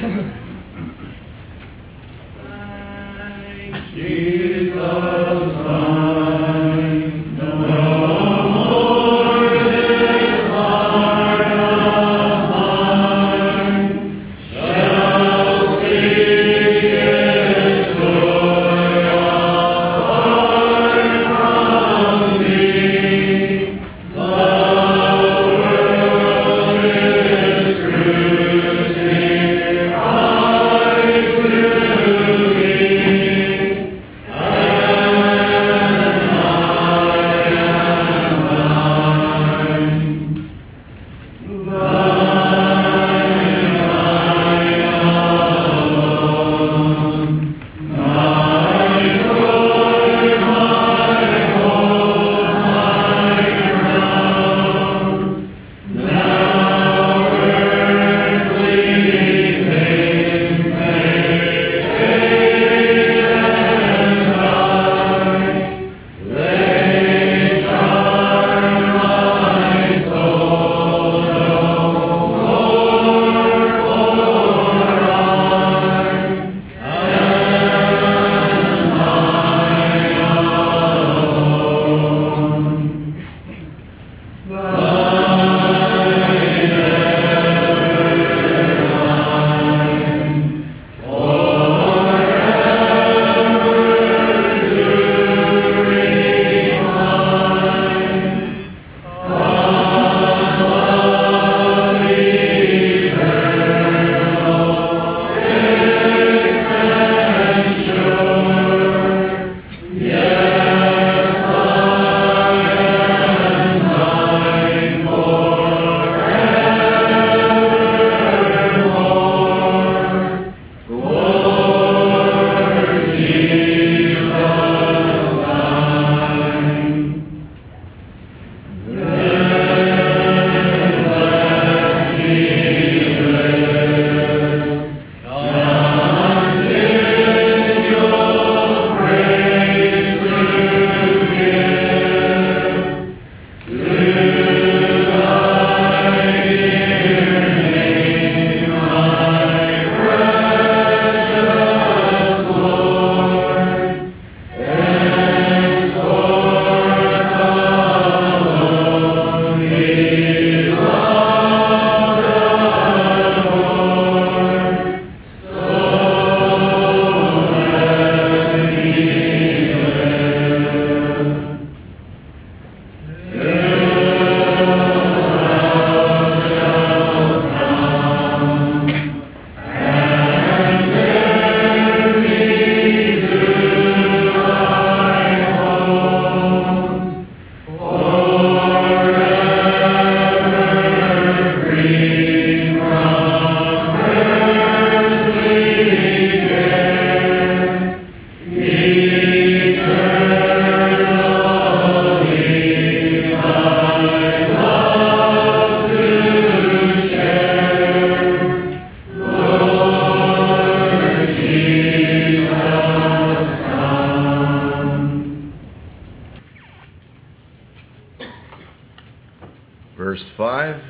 Verse 5.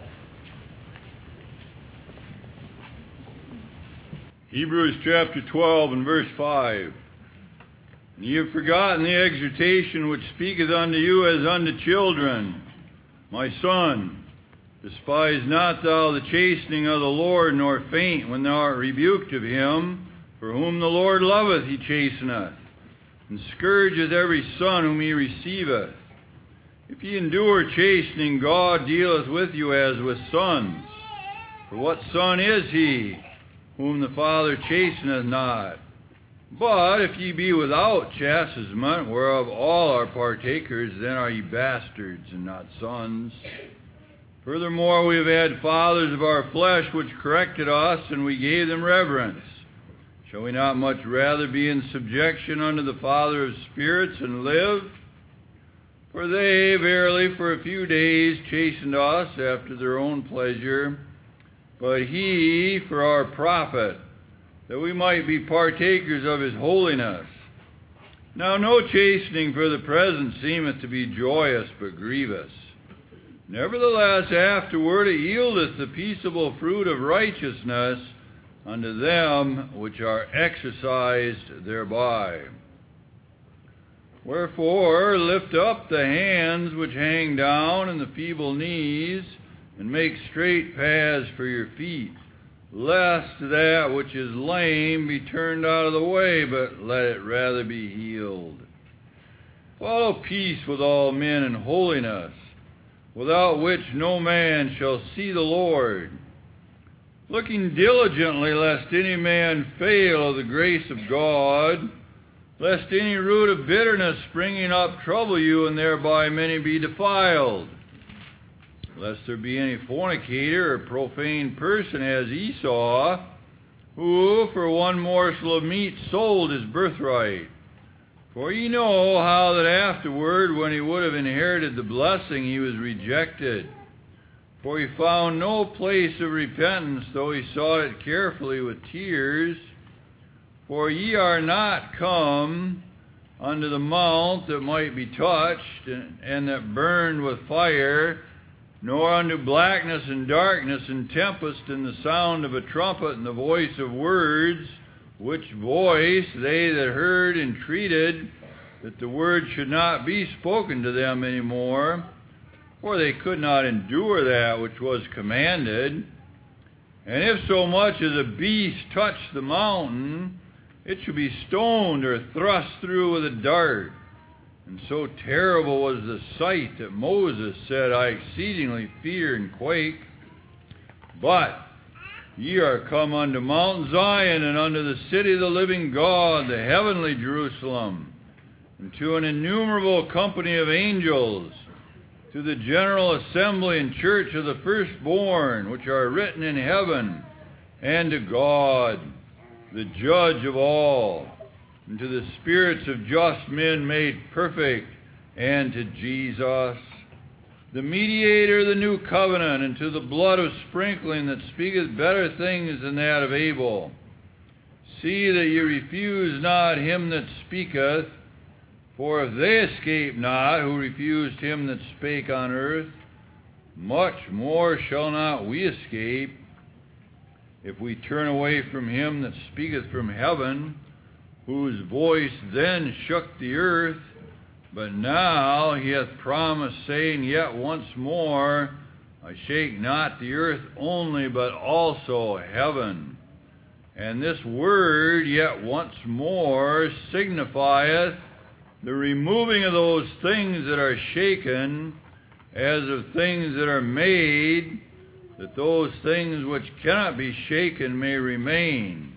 Hebrews chapter 12 and verse 5. And ye have forgotten the exhortation which speaketh unto you as unto children. My son, despise not thou the chastening of the Lord, nor faint when thou art rebuked of him. For whom the Lord loveth he chasteneth, and scourgeth every son whom he receiveth. If ye endure chastening, God dealeth with you as with sons. For what son is he whom the Father chasteneth not? But if ye be without chastisement, whereof all are partakers, then are ye bastards and not sons. Furthermore, we have had fathers of our flesh which corrected us, and we gave them reverence. Shall we not much rather be in subjection unto the Father of spirits and live? For they verily for a few days chastened us after their own pleasure, but he for our profit, that we might be partakers of his holiness. Now no chastening for the present seemeth to be joyous, but grievous. Nevertheless afterward it yieldeth the peaceable fruit of righteousness unto them which are exercised thereby. Wherefore lift up the hands which hang down, and the feeble knees, and make straight paths for your feet, lest that which is lame be turned out of the way, but let it rather be healed. Follow peace with all men and holiness, without which no man shall see the Lord. Looking diligently lest any man fail of the grace of God, lest any root of bitterness springing up trouble you, and thereby many be defiled. Lest there be any fornicator or profane person as Esau, who for one morsel of meat sold his birthright. For ye know how that afterward, when he would have inherited the blessing, he was rejected. For he found no place of repentance, though he sought it carefully with tears. For ye are not come unto the mount that might be touched, and that burned with fire, nor unto blackness and darkness and tempest, and the sound of a trumpet and the voice of words, which voice they that heard entreated that the word should not be spoken to them any more, for they could not endure that which was commanded. And if so much as a beast touch the mountain, it should be stoned or thrust through with a dart. And so terrible was the sight that Moses said, I exceedingly fear and quake. But ye are come unto Mount Zion, and unto the city of the living God, the heavenly Jerusalem, and to an innumerable company of angels, to the general assembly and church of the firstborn, which are written in heaven, and to God, the judge of all, and to the spirits of just men made perfect, and to Jesus, the mediator of the new covenant, and to the blood of sprinkling that speaketh better things than that of Abel. See that ye refuse not him that speaketh, for if they escape not who refused him that spake on earth, much more shall not we escape, if we turn away from him that speaketh from heaven, whose voice then shook the earth, but now he hath promised, saying, Yet once more I shake not the earth only, but also heaven. And this word, yet once more, signifieth the removing of those things that are shaken, as of things that are made, that those things which cannot be shaken may remain.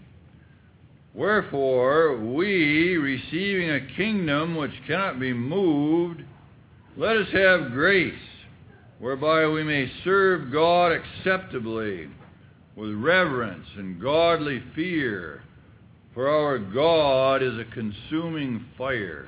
Wherefore, we, receiving a kingdom which cannot be moved, let us have grace, whereby we may serve God acceptably, with reverence and godly fear, for our God is a consuming fire.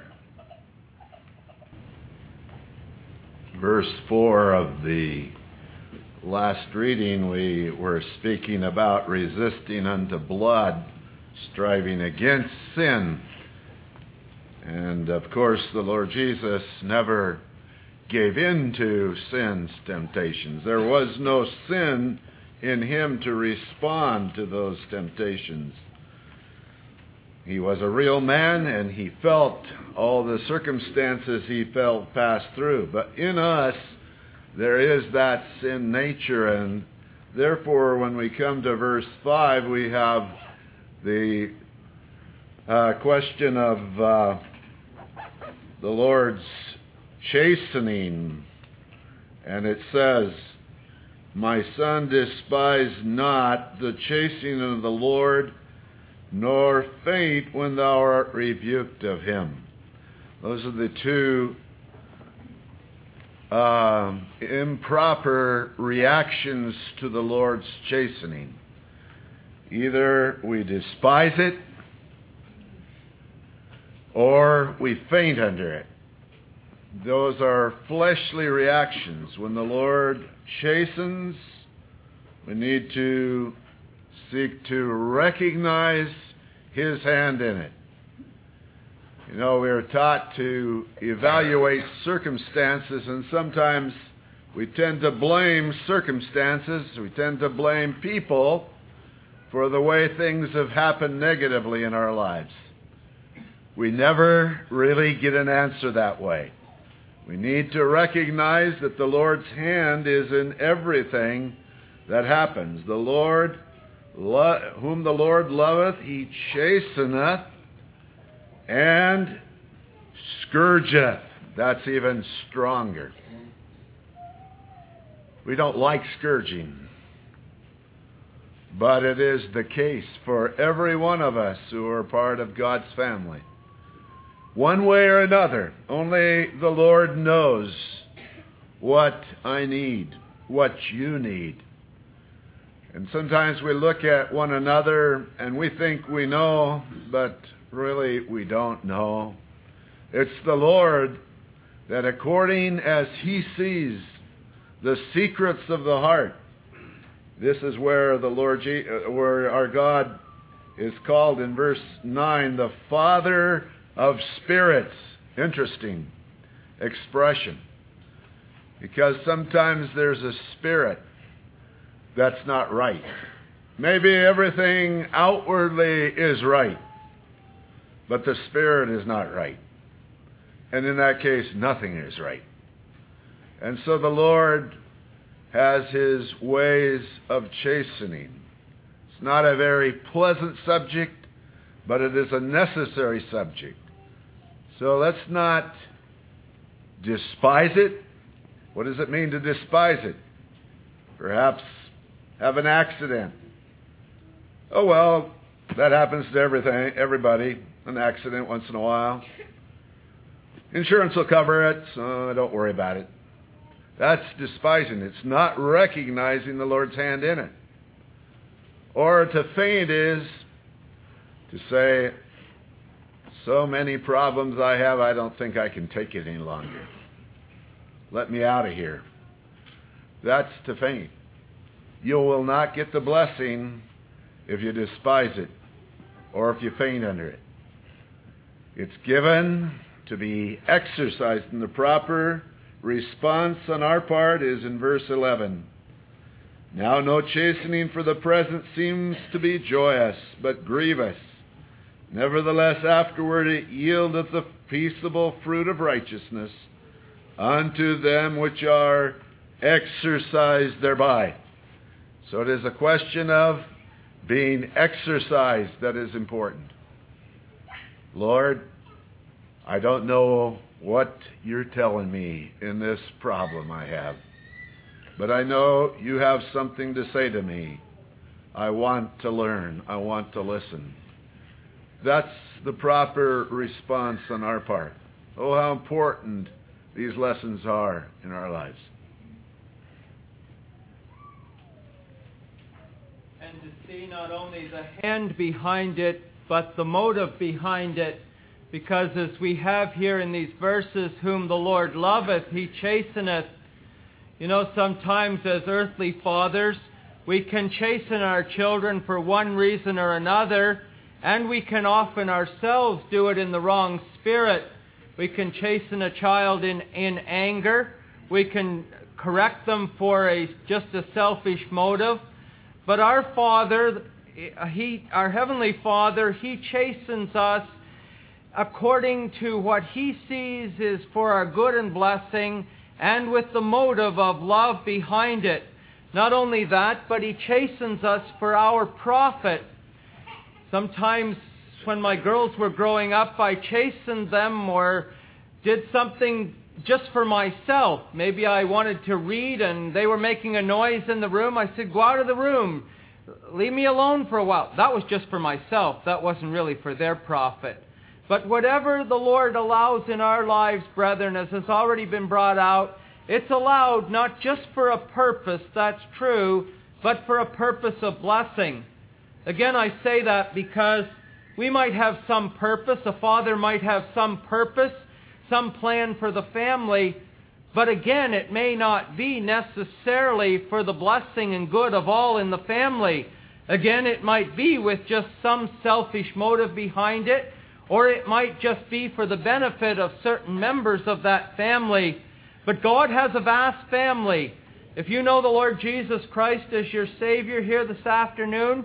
Verse 4 of the last reading, we were speaking about resisting unto blood, striving against sin. And of course, the Lord Jesus never gave in to sin's temptations. There was no sin in him to respond to those temptations. He was a real man, and he felt all the circumstances he felt pass through. But in us, there is that sin nature, and therefore when we come to verse 5, we have the question of the Lord's chastening. And it says, My son, despise not the chastening of the Lord, nor faint when thou art rebuked of him. Those are the two improper reactions to the Lord's chastening. Either we despise it, or we faint under it. Those are fleshly reactions. When the Lord chastens, we need to seek to recognize his hand in it. You know, we are taught to evaluate circumstances, and sometimes we tend to blame circumstances, we tend to blame people for the way things have happened negatively in our lives. We never really get an answer that way. We need to recognize that the Lord's hand is in everything that happens. The Lord, whom the Lord loveth, he chasteneth and scourgeth. That's even stronger. We don't like scourging, but it is the case for every one of us who are part of God's family. One way or another, only the Lord knows what I need, what you need. And sometimes we look at one another and we think we know, but really we don't know. It's the Lord that according as he sees the secrets of the heart, this is where where our God is called in verse 9, the Father of spirits. Interesting expression. Because sometimes there's a spirit that's not right. Maybe everything outwardly is right, but the spirit is not right. And in that case, nothing is right. And so the Lord has his ways of chastening. It's not a very pleasant subject, but it is a necessary subject. So let's not despise it. What does it mean to despise it? Perhaps have an accident. Oh well, that happens to everybody. An accident once in a while. Insurance will cover it, so don't worry about it. That's despising. It's not recognizing the Lord's hand in it. Or to faint is to say, so many problems I have, I don't think I can take it any longer. Let me out of here. That's to faint. You will not get the blessing if you despise it or if you faint under it. It's given to be exercised, and the proper response on our part is in verse 11. Now no chastening for the present seems to be joyous, but grievous. Nevertheless afterward it yieldeth the peaceable fruit of righteousness unto them which are exercised thereby. So it is a question of being exercised that is important. Lord, I don't know what you're telling me in this problem I have, but I know you have something to say to me. I want to learn. I want to listen. That's the proper response on our part. Oh, how important these lessons are in our lives. And to see not only the hand behind it, but the motive behind it. Because as we have here in these verses, whom the Lord loveth, he chasteneth. You know, sometimes as earthly fathers, we can chasten our children for one reason or another, and we can often ourselves do it in the wrong spirit. We can chasten a child in anger. We can correct them for just a selfish motive. But our Father, our Heavenly Father, he chastens us according to what he sees is for our good and blessing, and with the motive of love behind it. Not only that, but he chastens us for our profit. Sometimes when my girls were growing up, I chastened them or did something just for myself. Maybe I wanted to read and they were making a noise in the room. I said, go out of the room. Leave me alone for a while. That was just for myself. That wasn't really for their profit. But whatever the Lord allows in our lives, brethren, as has already been brought out, it's allowed not just for a purpose, that's true, but for a purpose of blessing. Again, I say that because we might have some purpose, a father might have some purpose, some plan for the family, but again, it may not be necessarily for the blessing and good of all in the family. Again, it might be with just some selfish motive behind it, or it might just be for the benefit of certain members of that family. But God has a vast family. If you know the Lord Jesus Christ as your Savior here this afternoon,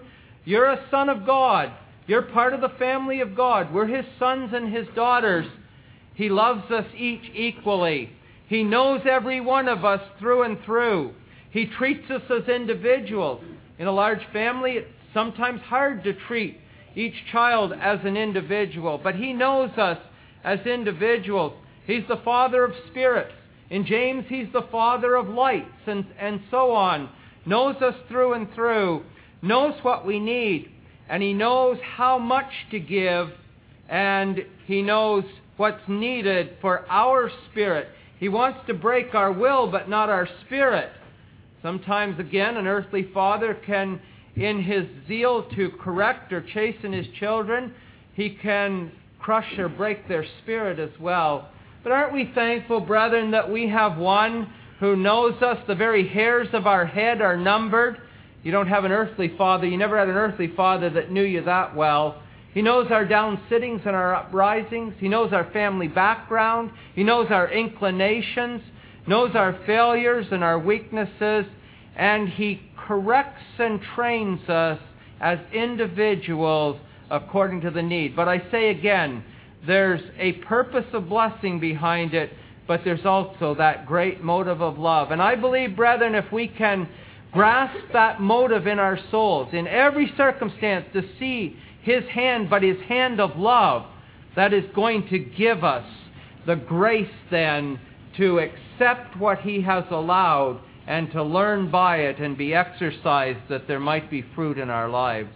You're a son of God. You're part of the family of God. We're His sons and His daughters. He loves us each equally. He knows every one of us through and through. He treats us as individuals. In a large family, it's sometimes hard to treat each child as an individual, but He knows us as individuals. He's the Father of spirits. In James, He's the Father of lights, and so on. Knows us through and through. Knows what we need. And He knows how much to give. And He knows what's needed for our spirit. He wants to break our will, but not our spirit. Sometimes, again, an earthly father can, in his zeal to correct or chasten his children, he can crush or break their spirit as well. But aren't we thankful, brethren, that we have one who knows us? The very hairs of our head are numbered. You don't have an earthly father. You never had an earthly father that knew you that well. He knows our down-sittings and our uprisings. He knows our family background. He knows our inclinations, knows our failures and our weaknesses, and He corrects and trains us as individuals according to the need. But I say again, there's a purpose of blessing behind it, but there's also that great motive of love. And I believe, brethren, if we can grasp that motive in our souls, in every circumstance, to see His hand, but His hand of love, that is going to give us the grace then to accept what He has allowed and to learn by it and be exercised that there might be fruit in our lives.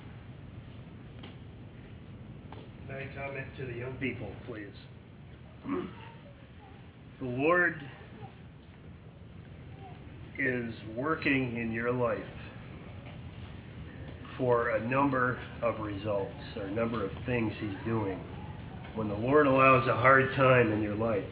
Can I comment to the young people, please? The Lord is working in your life for a number of results, or a number of things He's doing. When the Lord allows a hard time in your life,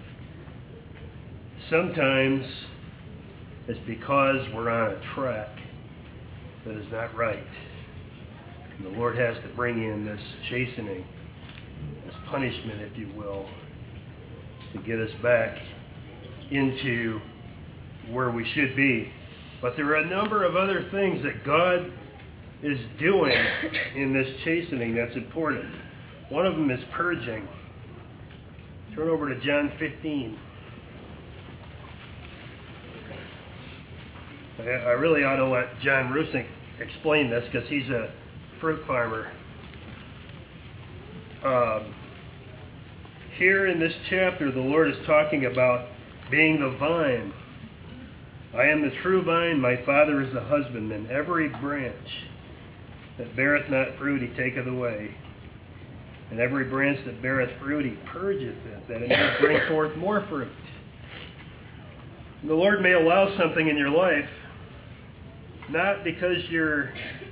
sometimes it's because we're on a track that is not right. And the Lord has to bring in this chastening, this punishment, if you will, to get us back into where we should be. But there are a number of other things that God is doing in this chastening that's important. One of them is purging. Turn over to John 15. I really ought to let John Rusink explain this because he's a fruit farmer. Here in this chapter, the Lord is talking about being the vine. I am the true vine, my Father is the husbandman. Every branch that beareth not fruit, He taketh away. And every branch that beareth fruit, He purgeth it, that it may bring forth more fruit. The Lord may allow something in your life, not because you're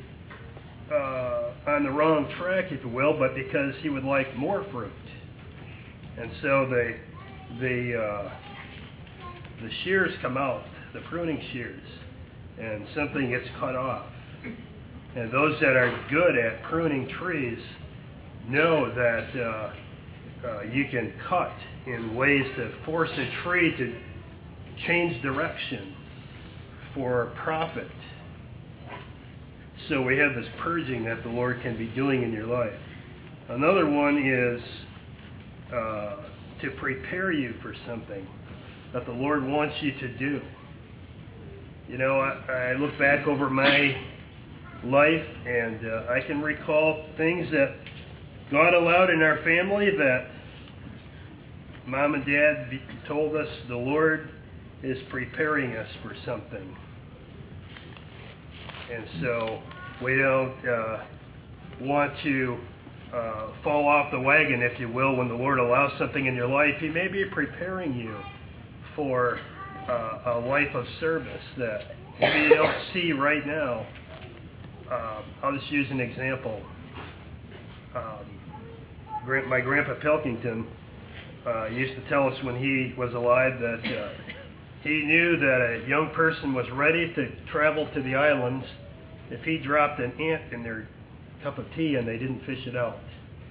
on the wrong track, if you will, but because He would like more fruit. And so the shears come out, the pruning shears, and something gets cut off. And those that are good at pruning trees know that you can cut in ways to force a tree to change direction for profit. So we have this purging that the Lord can be doing in your life. Another one is to prepare you for something that the Lord wants you to do. You know, I look back over my life, and I can recall things that God allowed in our family that Mom and Dad told us the Lord is preparing us for something. And so we don't want to fall off the wagon, if you will, when the Lord allows something in your life. He may be preparing you for a life of service that maybe you don't see right now. I'll just use an example. My grandpa Pilkington used to tell us when he was alive that he knew that a young person was ready to travel to the islands if he dropped an ant in their cup of tea and they didn't fish it out.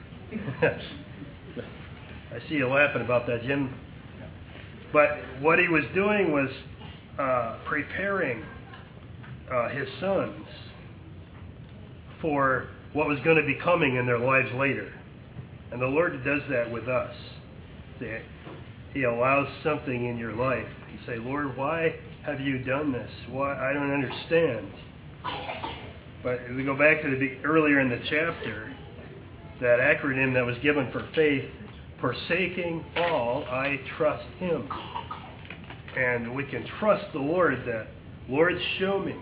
I see you laughing about that, Jim. But what he was doing was preparing his sons for what was going to be coming in their lives later. And the Lord does that with us. He allows something in your life. You say, Lord, why have you done this? Why? I don't understand. But if we go back to earlier in the chapter, that acronym that was given for faith, forsaking all, I trust him. And we can trust the Lord that, Lord, show me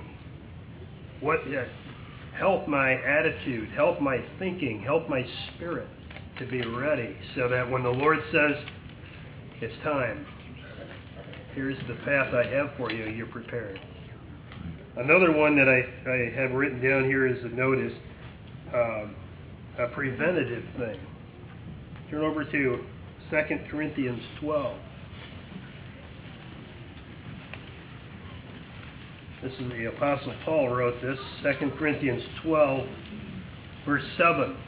help my attitude, help my thinking, help my spirit to be ready so that when the Lord says, it's time, here's the path I have for you, you're prepared. Another one that I have written down here as a note is a preventative thing. Turn over to 2 Corinthians 12. This is the Apostle Paul wrote this, 2 Corinthians 12, verse 7.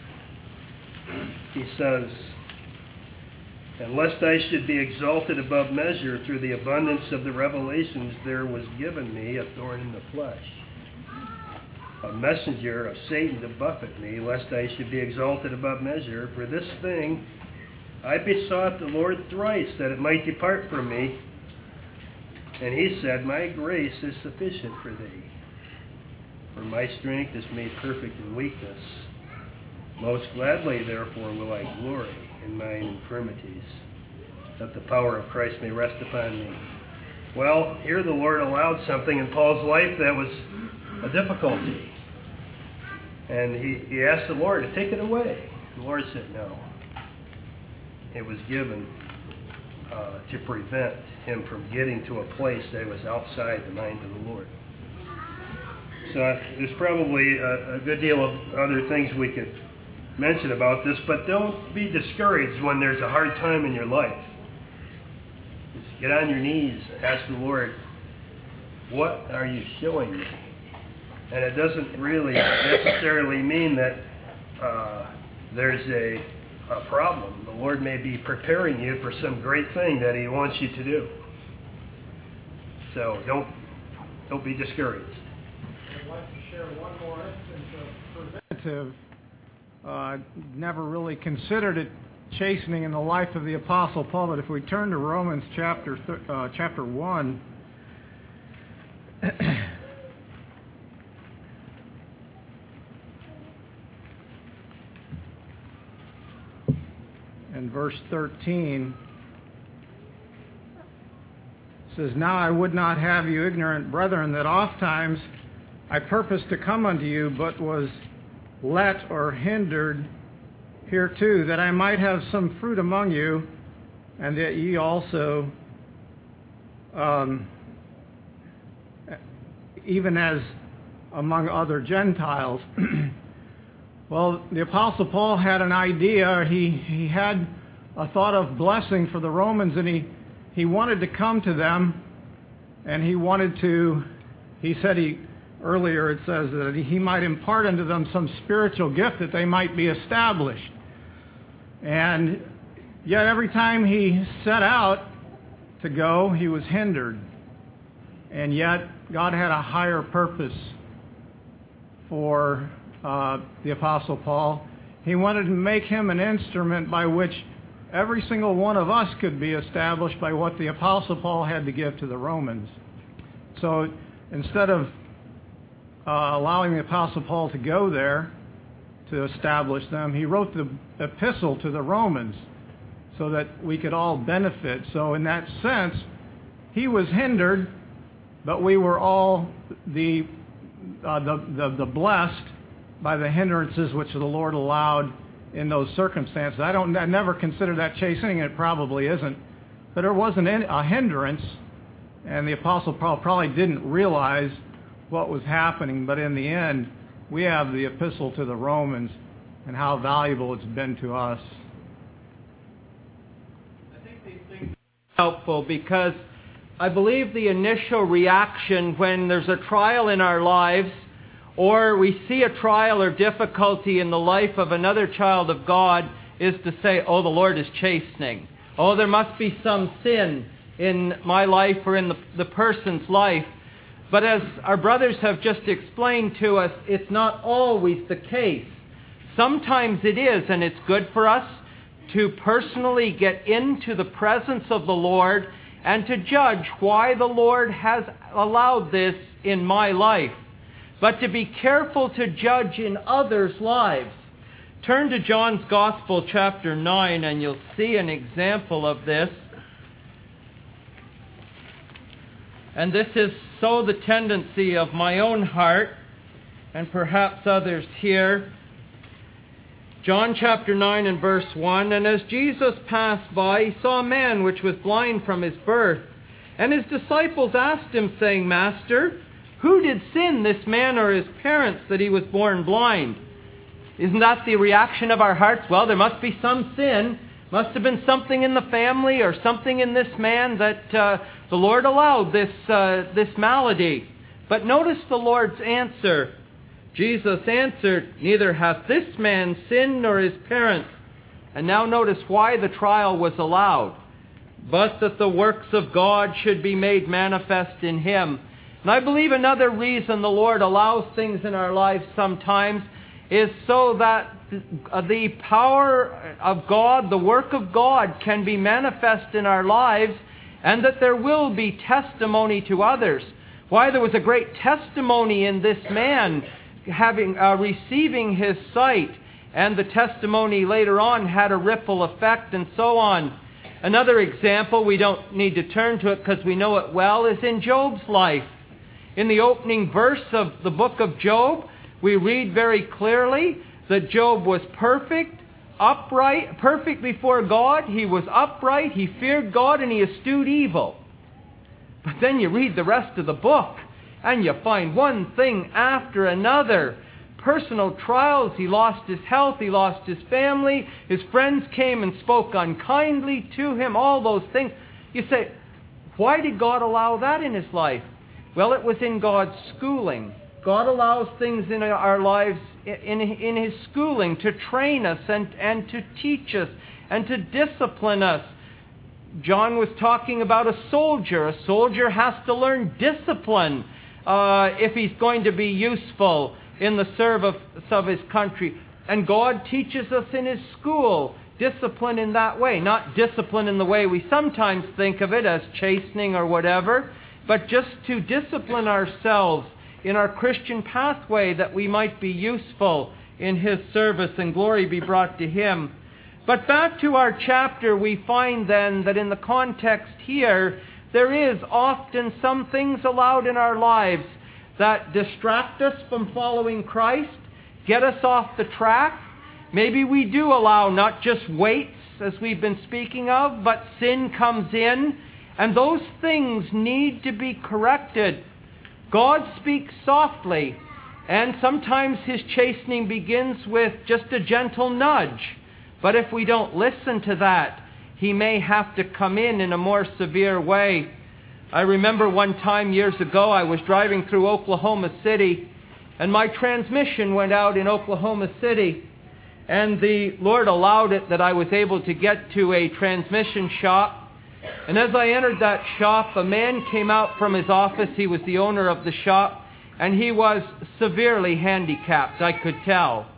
He says, "And lest I should be exalted above measure through the abundance of the revelations, there was given me a thorn in the flesh, a messenger of Satan to buffet me, lest I should be exalted above measure. For this thing I besought the Lord thrice, that it might depart from me. And he said, My grace is sufficient for thee, for my strength is made perfect in weakness. Most gladly, therefore, will I glory in mine infirmities, that the power of Christ may rest upon me." Well, here the Lord allowed something in Paul's life that was a difficulty. And he asked the Lord to take it away. The Lord said no. It was given to prevent him from getting to a place that was outside the mind of the Lord. So there's probably a good deal of other things we could mention about this, but don't be discouraged when there's a hard time in your life. Just get on your knees, ask the Lord, what are you showing me? And it doesn't really necessarily mean that there's a problem. The Lord may be preparing you for some great thing that he wants you to do. So don't be discouraged. I'd like to share one more instance of preventative. Never really considered it chastening in the life of the Apostle Paul, but if we turn to Romans chapter 1, and verse 13, says, "Now I would not have you ignorant, brethren, that ofttimes I purposed to come unto you, but was let or hindered hereto, that I might have some fruit among you, and that ye also, even as among other Gentiles." Well, the Apostle Paul had an idea. He had a thought of blessing for the Romans, and he wanted to come to them, and he said earlier it says that he might impart unto them some spiritual gift that they might be established. And yet every time he set out to go, he was hindered. And yet God had a higher purpose for the Apostle Paul. He wanted to make him an instrument by which every single one of us could be established by what the Apostle Paul had to give to the Romans. So instead of allowing the Apostle Paul to go there to establish them, he wrote the epistle to the Romans so that we could all benefit. So in that sense, he was hindered, but we were all the blessed by the hindrances which the Lord allowed in those circumstances. I never consider that chastening, and it probably isn't. But there wasn't a hindrance, and the Apostle Paul probably didn't realize what was happening. But in the end, we have the epistle to the Romans and how valuable it's been to us. I think these things are helpful because I believe the initial reaction when there's a trial in our lives, or we see a trial or difficulty in the life of another child of God, is to say, oh, the Lord is chastening. Oh, there must be some sin in my life or in the person's life. But as our brothers have just explained to us, it's not always the case. Sometimes it is, and it's good for us to personally get into the presence of the Lord and to judge why the Lord has allowed this in my life. But to be careful to judge in others' lives. Turn to John's Gospel, chapter 9, and you'll see an example of this. And this is so the tendency of my own heart, and perhaps others here. John chapter 9 and verse 1, And as Jesus passed by, he saw a man which was blind from his birth. And his disciples asked him, saying, Master, who did sin, this man or his parents, that he was born blind? Isn't that the reaction of our hearts? Well, there must be some sin. Must have been something in the family or something in this man that the Lord allowed this malady. But notice the Lord's answer. Jesus answered, Neither hath this man sinned nor his parents. And now notice why the trial was allowed. But that the works of God should be made manifest in him. And I believe another reason the Lord allows things in our lives sometimes is so that the power of God, the work of God, can be manifest in our lives, and that there will be testimony to others. Why, there was a great testimony in this man having receiving his sight, and the testimony later on had a ripple effect and so on. Another example, we don't need to turn to it because we know it well, is in Job's life. In the opening verse of the book of Job, we read very clearly that Job was perfect, upright, perfect before God. He was upright, he feared God, and he eschewed evil. But then you read the rest of the book, and you find one thing after another. Personal trials, he lost his health, he lost his family, his friends came and spoke unkindly to him, all those things. You say, why did God allow that in his life? Well, it was in God's schooling. God allows things in our lives in his schooling to train us and to teach us and to discipline us. John was talking about a soldier. A soldier has to learn discipline if he's going to be useful in the service of his country. And God teaches us in his school discipline in that way. Not discipline in the way we sometimes think of it as chastening or whatever, but just to discipline ourselves in our Christian pathway that we might be useful in his service and glory be brought to him. But back to our chapter, we find then that in the context here, there is often some things allowed in our lives that distract us from following Christ, get us off the track. Maybe we do allow not just weights, as we've been speaking of, but sin comes in, and those things need to be corrected. God speaks softly, and sometimes his chastening begins with just a gentle nudge. But if we don't listen to that, he may have to come in a more severe way. I remember one time years ago, I was driving through Oklahoma City, and my transmission went out in Oklahoma City. And the Lord allowed it that I was able to get to a transmission shop. And as I entered that shop, a man came out from his office. He was the owner of the shop, and he was severely handicapped, I could tell.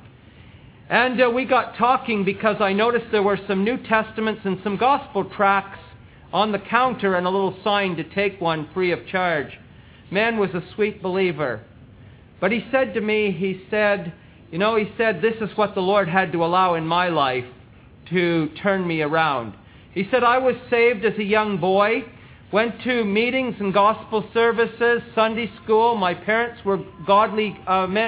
And we got talking because I noticed there were some New Testaments and some gospel tracts on the counter and a little sign to take one free of charge. Man was a sweet believer. But he said to me, he said, this is what the Lord had to allow in my life to turn me around. He said, I was saved as a young boy, went to meetings and gospel services, Sunday school. My parents were godly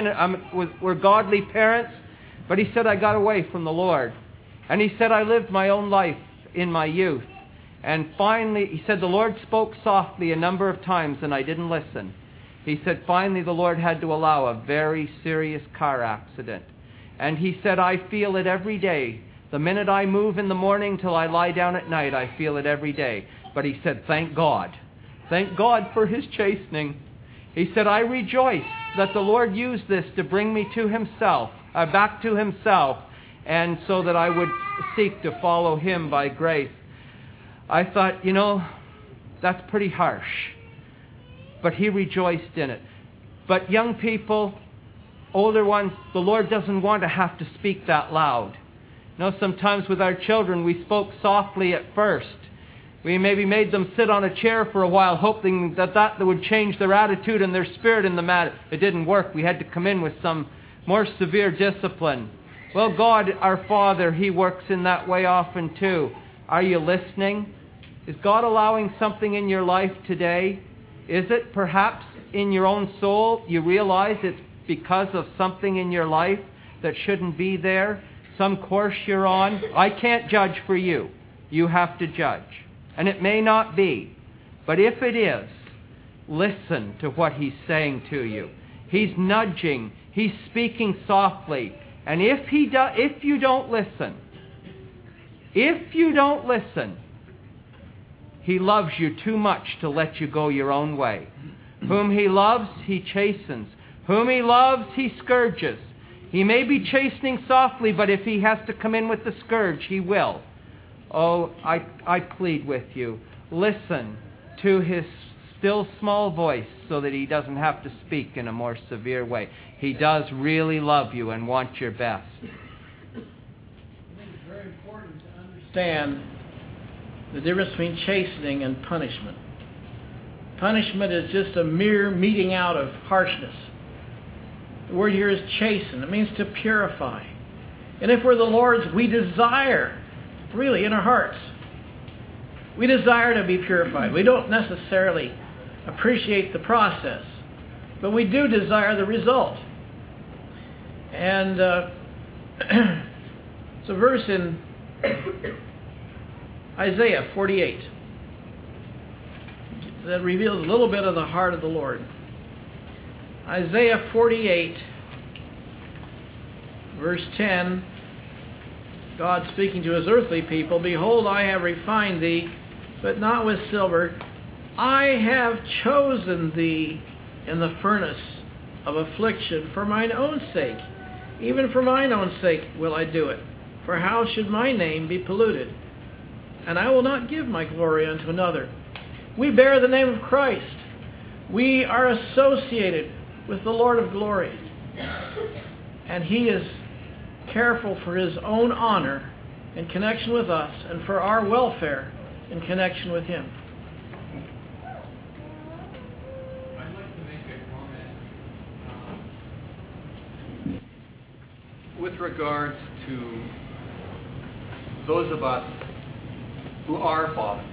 were godly parents. But he said, I got away from the Lord. And he said, I lived my own life in my youth. And finally, he said, the Lord spoke softly a number of times and I didn't listen. He said, finally the Lord had to allow a very serious car accident. And he said, I feel it every day. The minute I move in the morning till I lie down at night, I feel it every day. But he said, thank God. Thank God for his chastening. He said, I rejoice that the Lord used this to bring me to himself, back to himself, and so that I would seek to follow him by grace. I thought, that's pretty harsh. but he rejoiced in it. But young people, older ones, the Lord doesn't want to have to speak that loud. You know, sometimes with our children, we spoke softly at first. We maybe made them sit on a chair for a while, hoping that would change their attitude and their spirit in the matter. It didn't work. We had to come in with some more severe discipline. Well, God, our Father, He works in that way often too. Are you listening? Is God allowing something in your life today? Is it perhaps in your own soul you realize it's because of something in your life that shouldn't be there? Some course you're on? I can't judge for you. You have to judge. And it may not be. But if it is, listen to what He's saying to you. He's nudging. He's speaking softly. And if you don't listen, He loves you too much to let you go your own way. Whom He loves, He chastens. Whom He loves, He scourges. He may be chastening softly, but if He has to come in with the scourge, He will. Oh, I plead with you, listen to His still small voice so that He doesn't have to speak in a more severe way. He does really love you and want your best. I think it's very important to understand the difference between chastening and punishment. Punishment is just a mere meting out of harshness. The word here is chasten. It means to purify. And if we're the Lord's, we desire, really in our hearts, we desire to be purified. We don't necessarily appreciate the process, but we do desire the result. And it's a verse in Isaiah 48 that reveals a little bit of the heart of the Lord. Isaiah 48, verse 10, God speaking to His earthly people, "Behold, I have refined thee, but not with silver. I have chosen thee in the furnace of affliction for mine own sake. Even for mine own sake will I do it. For how should my name be polluted? And I will not give my glory unto another." We bear the name of Christ. We are associated with the Lord of glory. And He is careful for His own honor in connection with us and for our welfare in connection with Him. I'd like to make a comment with regards to those of us who are fathers.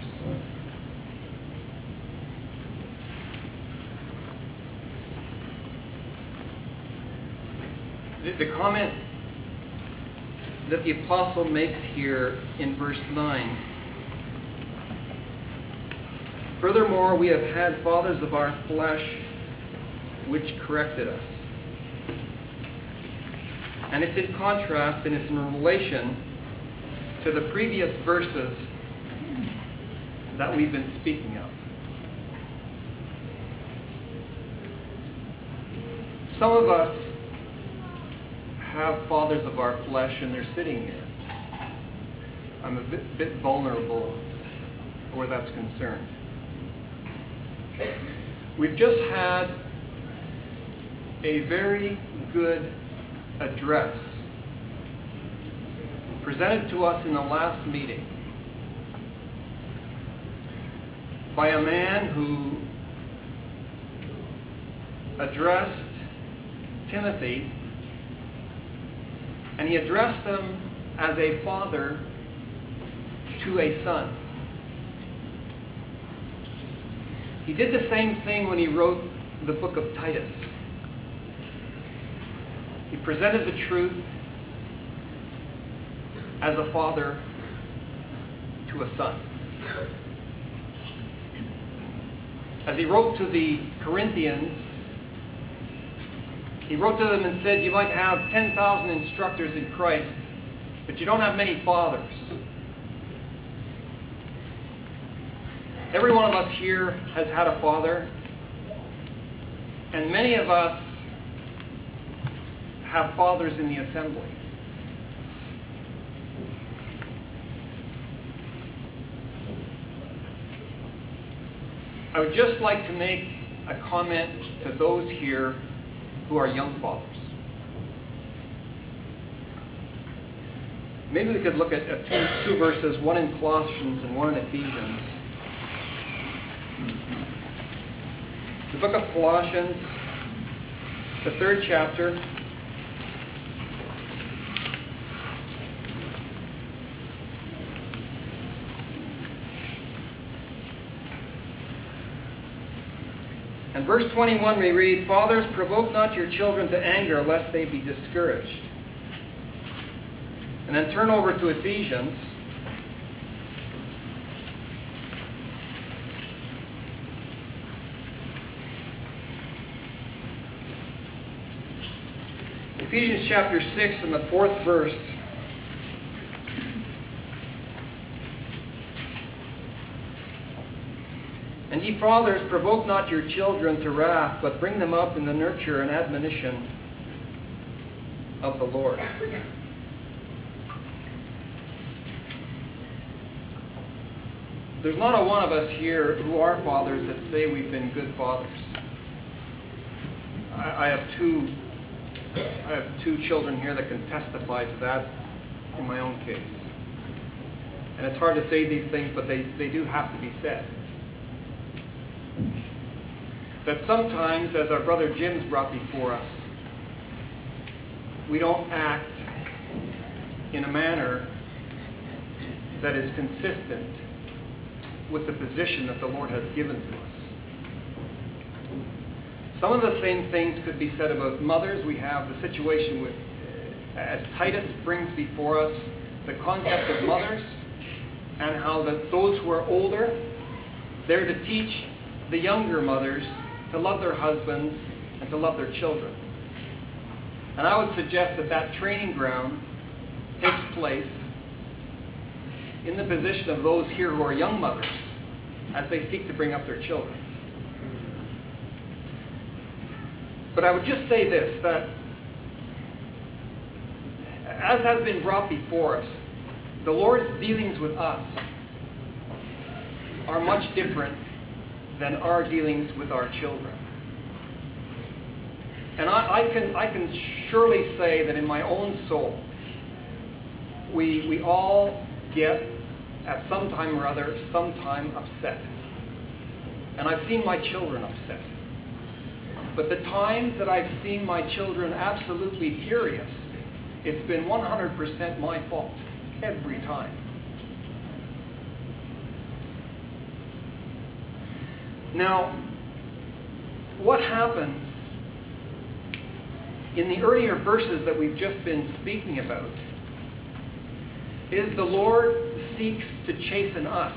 The comment that the apostle makes here in verse 9, "Furthermore, we have had fathers of our flesh which corrected us." And it's in contrast and it's in relation to the previous verses that we've been speaking of. Some of us have fathers of our flesh and they're sitting here. I'm a bit vulnerable where that's concerned. We've just had a very good address presented to us in the last meeting by a man who addressed Timothy, and he addressed him as a father to a son. He did the same thing when he wrote the book of Titus. He presented the truth as a father to a son. As he wrote to the Corinthians, he wrote to them and said, "You might have 10,000 instructors in Christ, but you don't have many fathers." Every one of us here has had a father, and many of us have fathers in the assembly. I would just like to make a comment to those here who are young fathers. Maybe we could look at two verses, one in Colossians and one in Ephesians. The book of Colossians, the 3rd chapter. And verse 21 we read, "Fathers, provoke not your children to anger, lest they be discouraged." And then turn over to Ephesians. Ephesians chapter 6 and the 4th verse. "And ye fathers, provoke not your children to wrath, but bring them up in the nurture and admonition of the Lord." There's not a one of us here who are fathers that say we've been good fathers. I have two children here that can testify to that in my own case. And it's hard to say these things, but they do have to be said. That sometimes, as our brother Jim's brought before us, we don't act in a manner that is consistent with the position that the Lord has given to us. Some of the same things could be said about mothers. We have the situation with, as Titus brings before us, the concept of mothers and how those who are older, they're to teach the younger mothers to love their husbands and to love their children. And I would suggest that training ground takes place in the position of those here who are young mothers as they seek to bring up their children. But I would just say this, that as has been brought before us, the Lord's dealings with us are much different than our dealings with our children. And I can surely say that in my own soul, we all get, at some time or other, sometime upset. And I've seen my children upset. But the times that I've seen my children absolutely furious, it's been 100% my fault, every time. Now, what happens in the earlier verses that we've just been speaking about is the Lord seeks to chasten us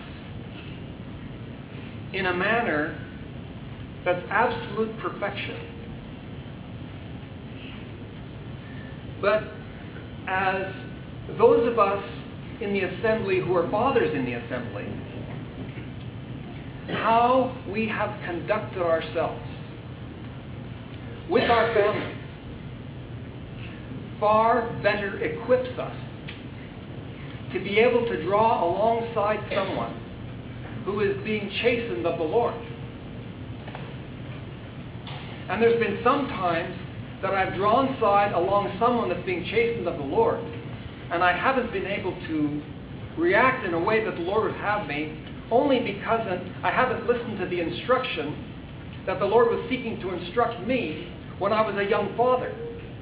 in a manner that's absolute perfection. But as those of us in the assembly who are fathers in the assembly, how we have conducted ourselves with our families far better equips us to be able to draw alongside someone who is being chastened of the Lord. And there's been some times that I've drawn side along someone that's being chastened of the Lord, and I haven't been able to react in a way that the Lord would have me, only because I haven't listened to the instruction that the Lord was seeking to instruct me when I was a young father.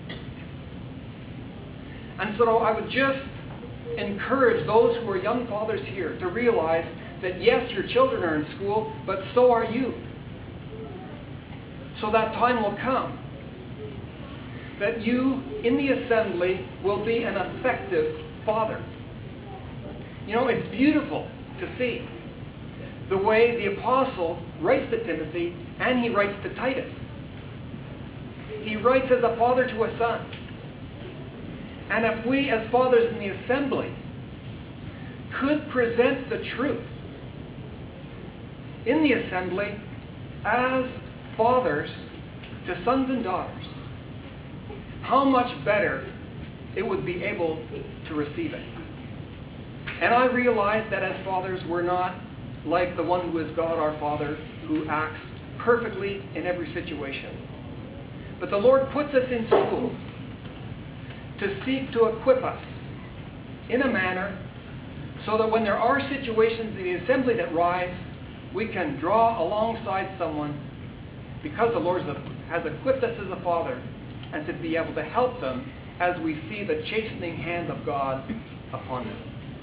And so I would just encourage those who are young fathers here to realize that yes, your children are in school, but so are you. So that time will come that you in the assembly will be an effective father. You know, it's beautiful to see the way the apostle writes to Timothy and he writes to Titus. He writes as a father to a son. And if we as fathers in the assembly could present the truth in the assembly as fathers to sons and daughters, how much better it would be able to receive it. And I realize that as fathers, we're not like the one who is God our Father, who acts perfectly in every situation. But the Lord puts us in schools to seek to equip us in a manner so that when there are situations in the assembly that rise, we can draw alongside someone because the Lord has equipped us as a father, and to be able to help them as we see the chastening hand of God upon them.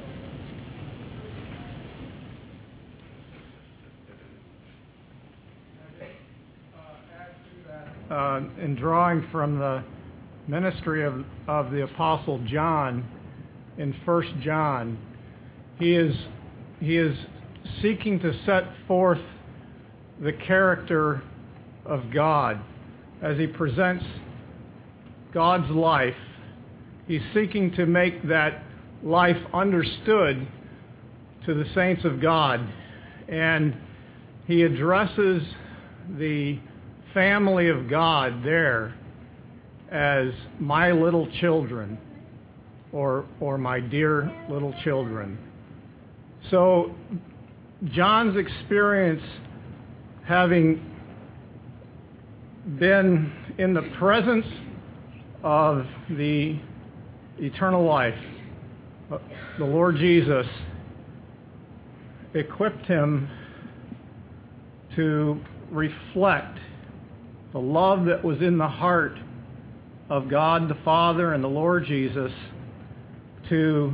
In drawing from the ministry of the Apostle John in 1 John, he is seeking to set forth the character of God as he presents God's life. He's seeking to make that life understood to the saints of God, and he addresses the family of God there as my little children, or my dear little children. So John's experience, having been in the presence of the eternal life, the Lord Jesus, equipped him to reflect the love that was in the heart of God the Father and the Lord Jesus, to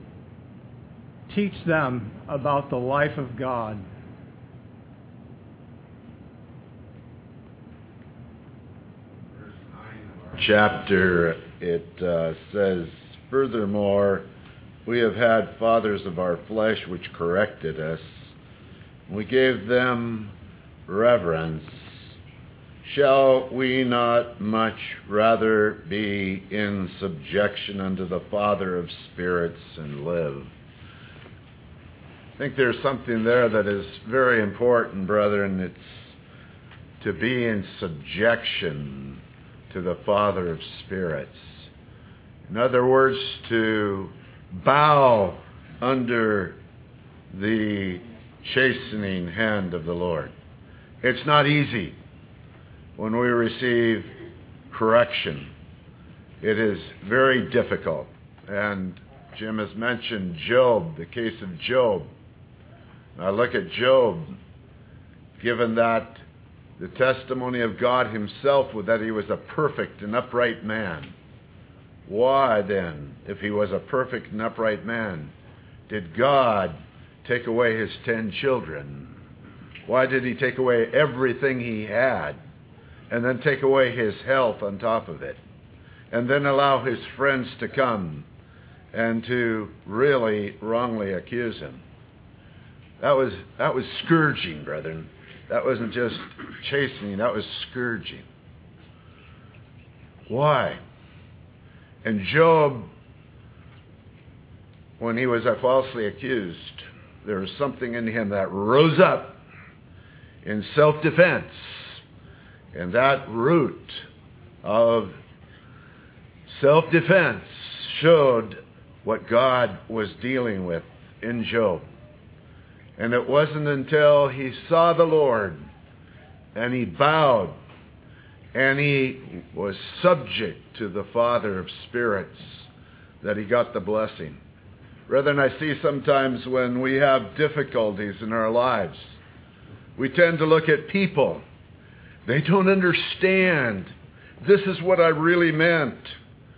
teach them about the life of God. Chapter, it says, "Furthermore, we have had fathers of our flesh which corrected us. We gave them reverence. Shall we not much rather be in subjection unto the Father of spirits and live?" I think there's something there that is very important, brethren. It's to be in subjection to the Father of spirits. In other words, to bow under the chastening hand of the Lord. It's not easy when we receive correction. It is very difficult. And Jim has mentioned Job, the case of Job. Now look at Job, given that the testimony of God himself was that he was a perfect and upright man. Why then, if he was a perfect and upright man, did God take away his 10 children? Why did he take away everything he had, and then take away his health on top of it, and then allow his friends to come and to really wrongly accuse him? That was scourging, brethren. That wasn't just chastening, that was scourging. Why? And Job, when he was falsely accused, there was something in him that rose up in self-defense. And that root of self-defense showed what God was dealing with in Job. And it wasn't until he saw the Lord and he bowed and he was subject to the Father of spirits that he got the blessing. Brethren, I see sometimes when we have difficulties in our lives, we tend to look at people. They don't understand. This is what I really meant.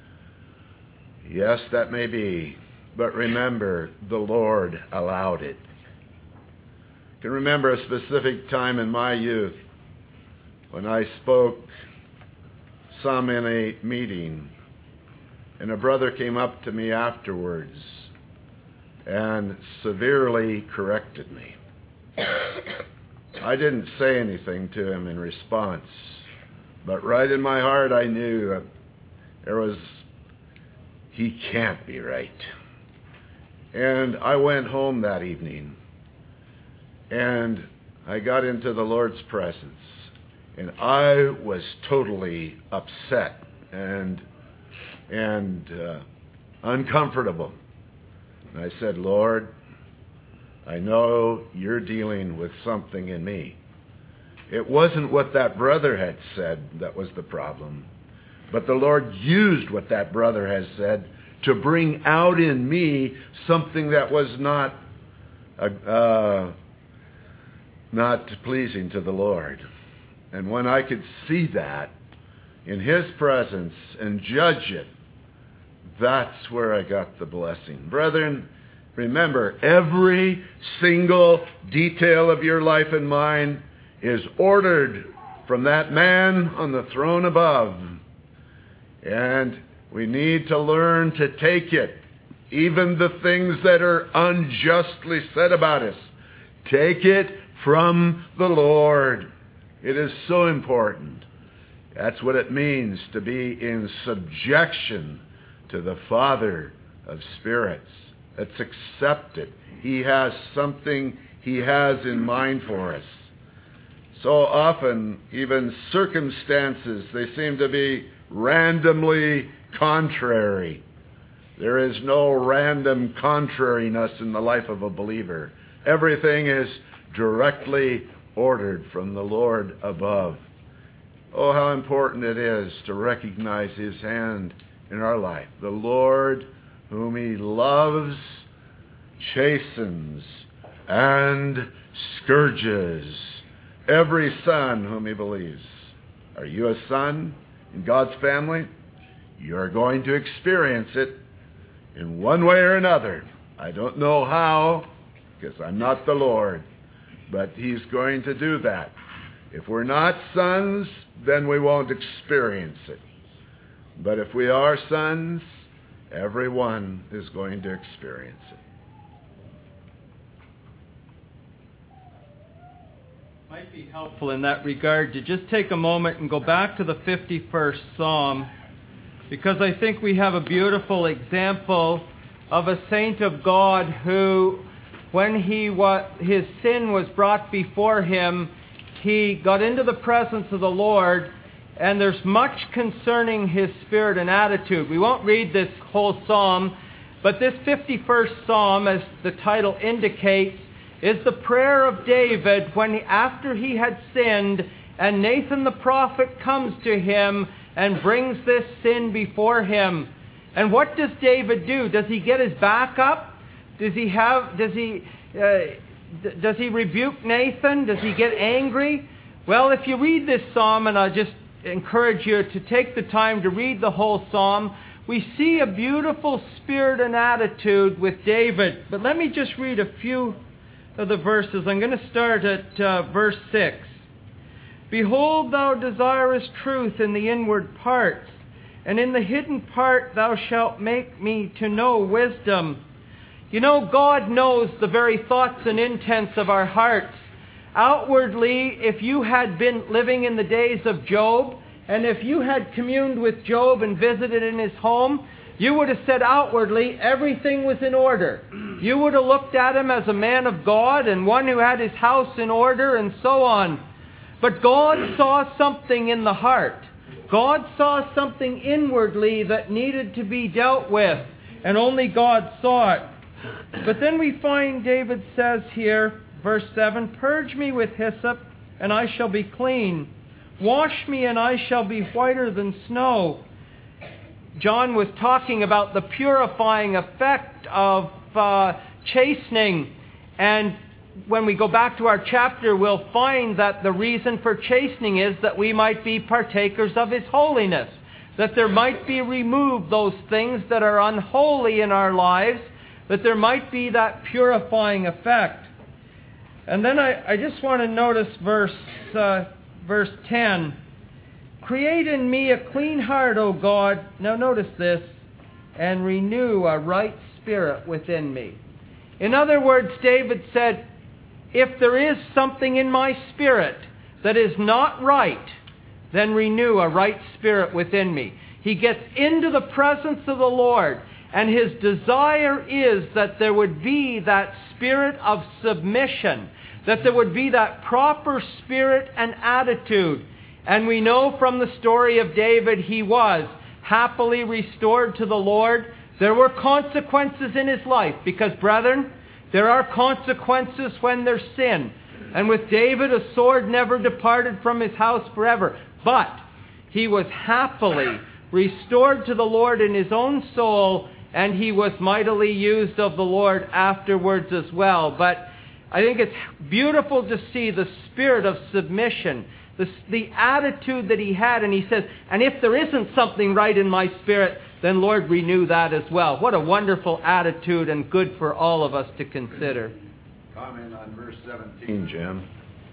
Yes, that may be. But remember, the Lord allowed it. I can remember a specific time in my youth when I spoke some in a meeting, and a brother came up to me afterwards and severely corrected me. I didn't say anything to him in response, but right in my heart I knew that he can't be right. And I went home that evening, and I got into the Lord's presence, and I was totally upset and uncomfortable. And I said, "Lord, I know you're dealing with something in me, It wasn't what that brother had said that was the problem. But the Lord used what that brother has said to bring out in me something that was not pleasing to the Lord. And when I could see that in His presence and judge it, that's where I got the blessing. Brethren, remember, every single detail of your life and mine is ordered from that man on the throne above. And we need to learn to take it. Even the things that are unjustly said about us, take it from the Lord. It is so important. That's what it means to be in subjection to the Father of spirits. Let's accept it. He has something He has in mind for us. So often, even circumstances, they seem to be randomly contrary. There is no random contrariness in the life of a believer. Everything is directly ordered from the Lord above. Oh, how important it is to recognize His hand in our life. The Lord, whom He loves, chastens and scourges every son whom He believes. Are you a son in God's family? You're going to experience it in one way or another. I don't know how, because I'm not the Lord, but He's going to do that. If we're not sons, then we won't experience it. But if we are sons, everyone is going to experience it. Might be helpful in that regard to just take a moment and go back to the 51st Psalm, because I think we have a beautiful example of a saint of God who, when his sin was brought before him, he got into the presence of the Lord, and there's much concerning his spirit and attitude. We won't read this whole psalm, but this 51st Psalm, as the title indicates, is the prayer of David when, after he had sinned, and Nathan the prophet comes to him and brings this sin before him. And what does David do? Does he get his back up? Does he rebuke Nathan? Does he get angry? Well, if you read this psalm, and I just encourage you to take the time to read the whole psalm, we see a beautiful spirit and attitude with David. But let me just read a few of the verses. I'm going to start at verse 6. Behold, thou desirest truth in the inward parts, and in the hidden part thou shalt make me to know wisdom. You know, God knows the very thoughts and intents of our hearts. Outwardly, if you had been living in the days of Job, and if you had communed with Job and visited in his home, you would have said outwardly everything was in order. You would have looked at him as a man of God and one who had his house in order and so on. But God saw something in the heart. God saw something inwardly that needed to be dealt with, and only God saw it. But then we find David says here, verse 7, purge me with hyssop, and I shall be clean. Wash me, and I shall be whiter than snow. John was talking about the purifying effect of chastening. And when we go back to our chapter, we'll find that the reason for chastening is that we might be partakers of His holiness. That there might be removed those things that are unholy in our lives. That there might be that purifying effect. And then I just want to notice verse 10. Create in me a clean heart, O God. Now notice this. And renew a right spirit within me. In other words, David said, if there is something in my spirit that is not right, then renew a right spirit within me. He gets into the presence of the Lord, and his desire is that there would be that spirit of submission, that there would be that proper spirit and attitude. And we know from the story of David, he was happily restored to the Lord. There were consequences in his life, because, brethren, there are consequences when there's sin. And with David, a sword never departed from his house forever. But he was happily restored to the Lord in his own soul, and he was mightily used of the Lord afterwards as well. But I think it's beautiful to see the spirit of submission, the attitude that he had. And he says, and if there isn't something right in my spirit, then Lord, renew that as well. What a wonderful attitude, and good for all of us to consider. Comment on verse 17, Jim.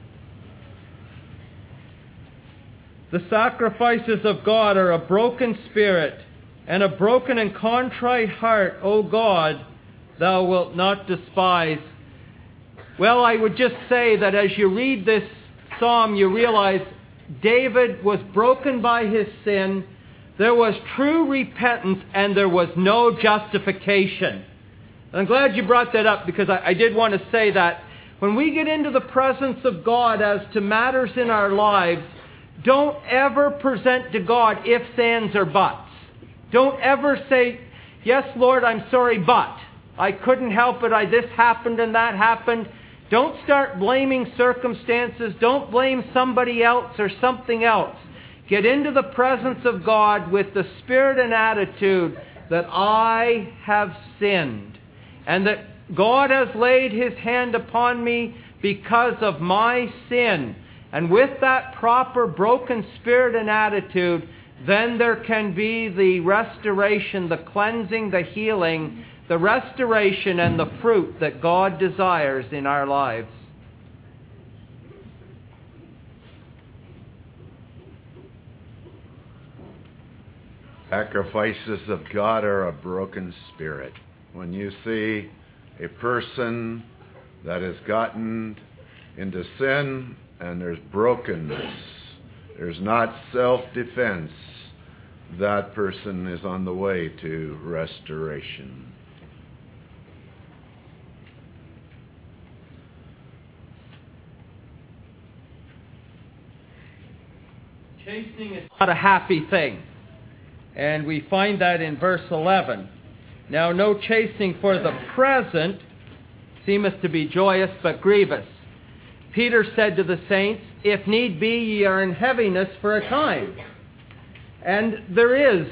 The sacrifices of God are a broken spirit, and a broken and contrite heart, O God, thou wilt not despise. Well, I would just say that as you read this psalm, you realize David was broken by his sin. There was true repentance, and there was no justification. And I'm glad you brought that up, because I did want to say that when we get into the presence of God as to matters in our lives, don't ever present to God ifs, ands, or buts. Don't ever say, yes, Lord, I'm sorry, but I couldn't help it. This happened and that happened. Don't start blaming circumstances. Don't blame somebody else or something else. Get into the presence of God with the spirit and attitude that I have sinned, and that God has laid His hand upon me because of my sin. And with that proper broken spirit and attitude, then there can be the restoration, the cleansing, the healing, the restoration and the fruit that God desires in our lives. Sacrifices of God are a broken spirit. When you see a person that has gotten into sin and there's brokenness, there's not self-defense, that person is on the way to restoration. Chastening is not a happy thing. And we find that in verse 11. Now, no chastening for the present seemeth to be joyous, but grievous. Peter said to the saints, if need be, ye are in heaviness for a time. And there is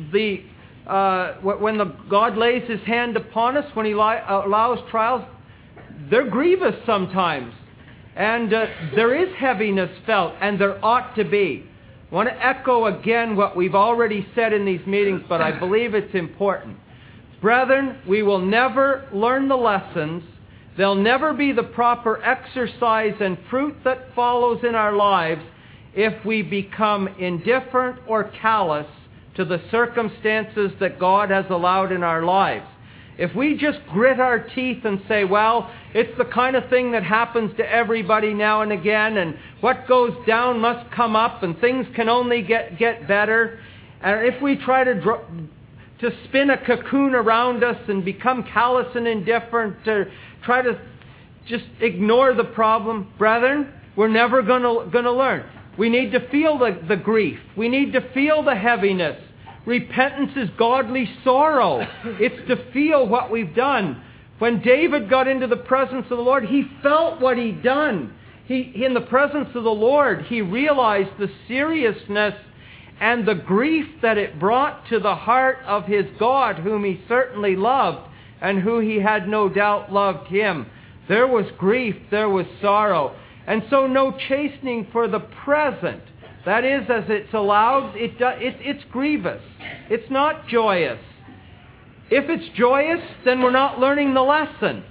when God lays His hand upon us, when He allows trials, they're grievous sometimes. And there is heaviness felt, and there ought to be. I want to echo again what we've already said in these meetings, but I believe it's important. Brethren, we will never learn the lessons. There'll never be the proper exercise and fruit that follows in our lives if we become indifferent or callous to the circumstances that God has allowed in our lives. If we just grit our teeth and say, well, it's the kind of thing that happens to everybody now and again, and what goes down must come up, and things can only get better. And if we try to spin a cocoon around us and become callous and indifferent, to try to just ignore the problem, brethren, we're never going to learn. We need to feel the grief. We need to feel the heaviness. Repentance is godly sorrow. It's to feel what we've done. When David got into the presence of the Lord, he felt what he'd done. In the presence of the Lord, he realized the seriousness and the grief that it brought to the heart of his God, whom he certainly loved, and who he had no doubt loved him. There was grief, there was sorrow. And so no chastening for the present. That is, as it's allowed, it's grievous. It's not joyous. If it's joyous, then we're not learning the lesson.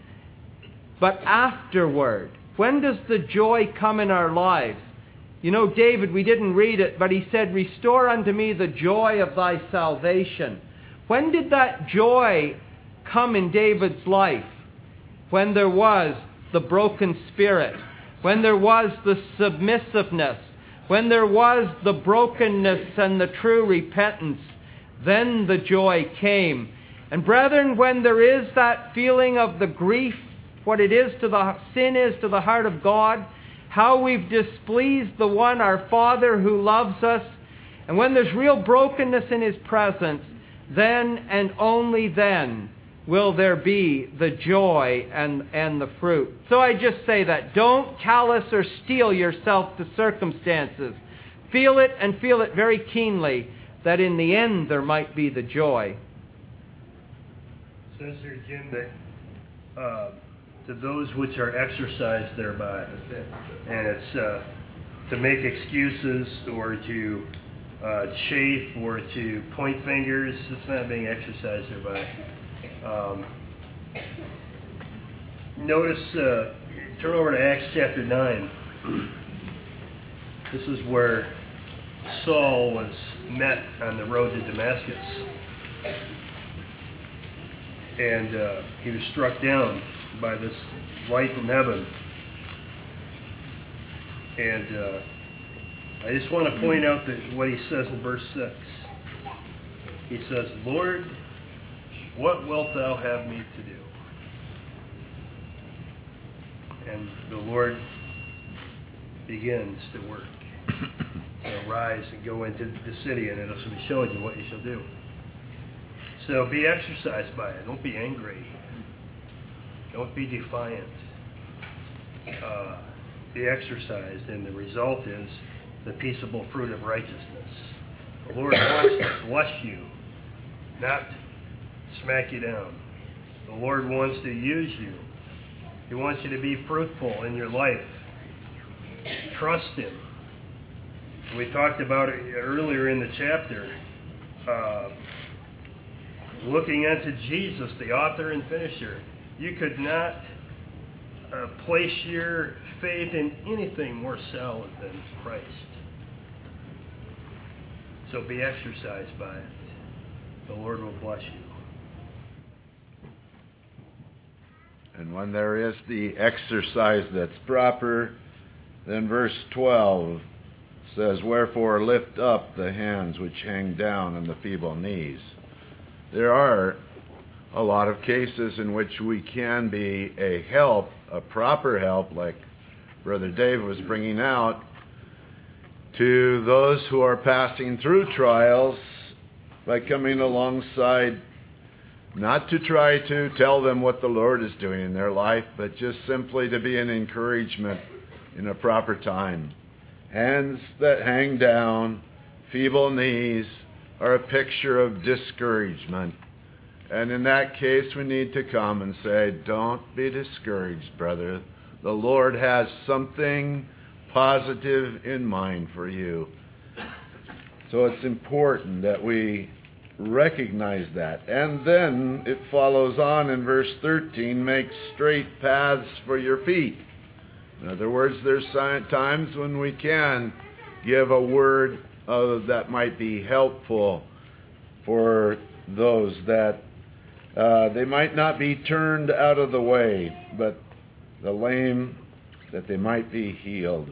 But afterward, when does the joy come in our lives? You know, David, we didn't read it, but he said, restore unto me the joy of thy salvation. When did that joy come in David's life? When there was the broken spirit, when there was the submissiveness, when there was the brokenness and the true repentance, then the joy came. And brethren, when there is that feeling of the grief, what it is to the sin is to the heart of God, how we've displeased the one, our Father, who loves us, and when there's real brokenness in His presence, then and only then will there be the joy and the fruit. So I just say that. Don't callous or steel yourself to circumstances. Feel it and feel it very keenly, that in the end there might be the joy. It says here, Jim, that to those which are exercised thereby. And it's to make excuses or to chafe or to point fingers. It's not being exercised thereby. Notice, turn over to Acts chapter 9. This is where Saul was met on the road to Damascus. And he was struck down by this light from heaven. And I just want to point out that what he says in verse 6. He says, Lord, what wilt thou have me to do? And the Lord begins to work. So rise and go into the city, and it shall be shown you what you shall do. So be exercised by it. Don't be angry. Don't be defiant. Be exercised, and the result is the peaceable fruit of righteousness. The Lord wants to bless you, not smack you down. The Lord wants to use you. He wants you to be fruitful in your life. Trust Him. We talked about it earlier in the chapter. Looking unto Jesus, the author and finisher. You could not place your faith in anything more solid than Christ. So be exercised by it. The Lord will bless you. And when there is the exercise that's proper, then verse 12 says, Wherefore lift up the hands which hang down and the feeble knees. There are a lot of cases in which we can be a help, a proper help, like Brother Dave was bringing out, to those who are passing through trials by coming alongside, not to try to tell them what the Lord is doing in their life, but just simply to be an encouragement in a proper time. Hands that hang down, feeble knees, are a picture of discouragement. And in that case, we need to come and say, don't be discouraged, brother. The Lord has something positive in mind for you. So it's important that we recognize that. And then it follows on in verse 13, make straight paths for your feet. In other words, there's times when we can give a word that might be helpful for those that they might not be turned out of the way, but the lame, that they might be healed.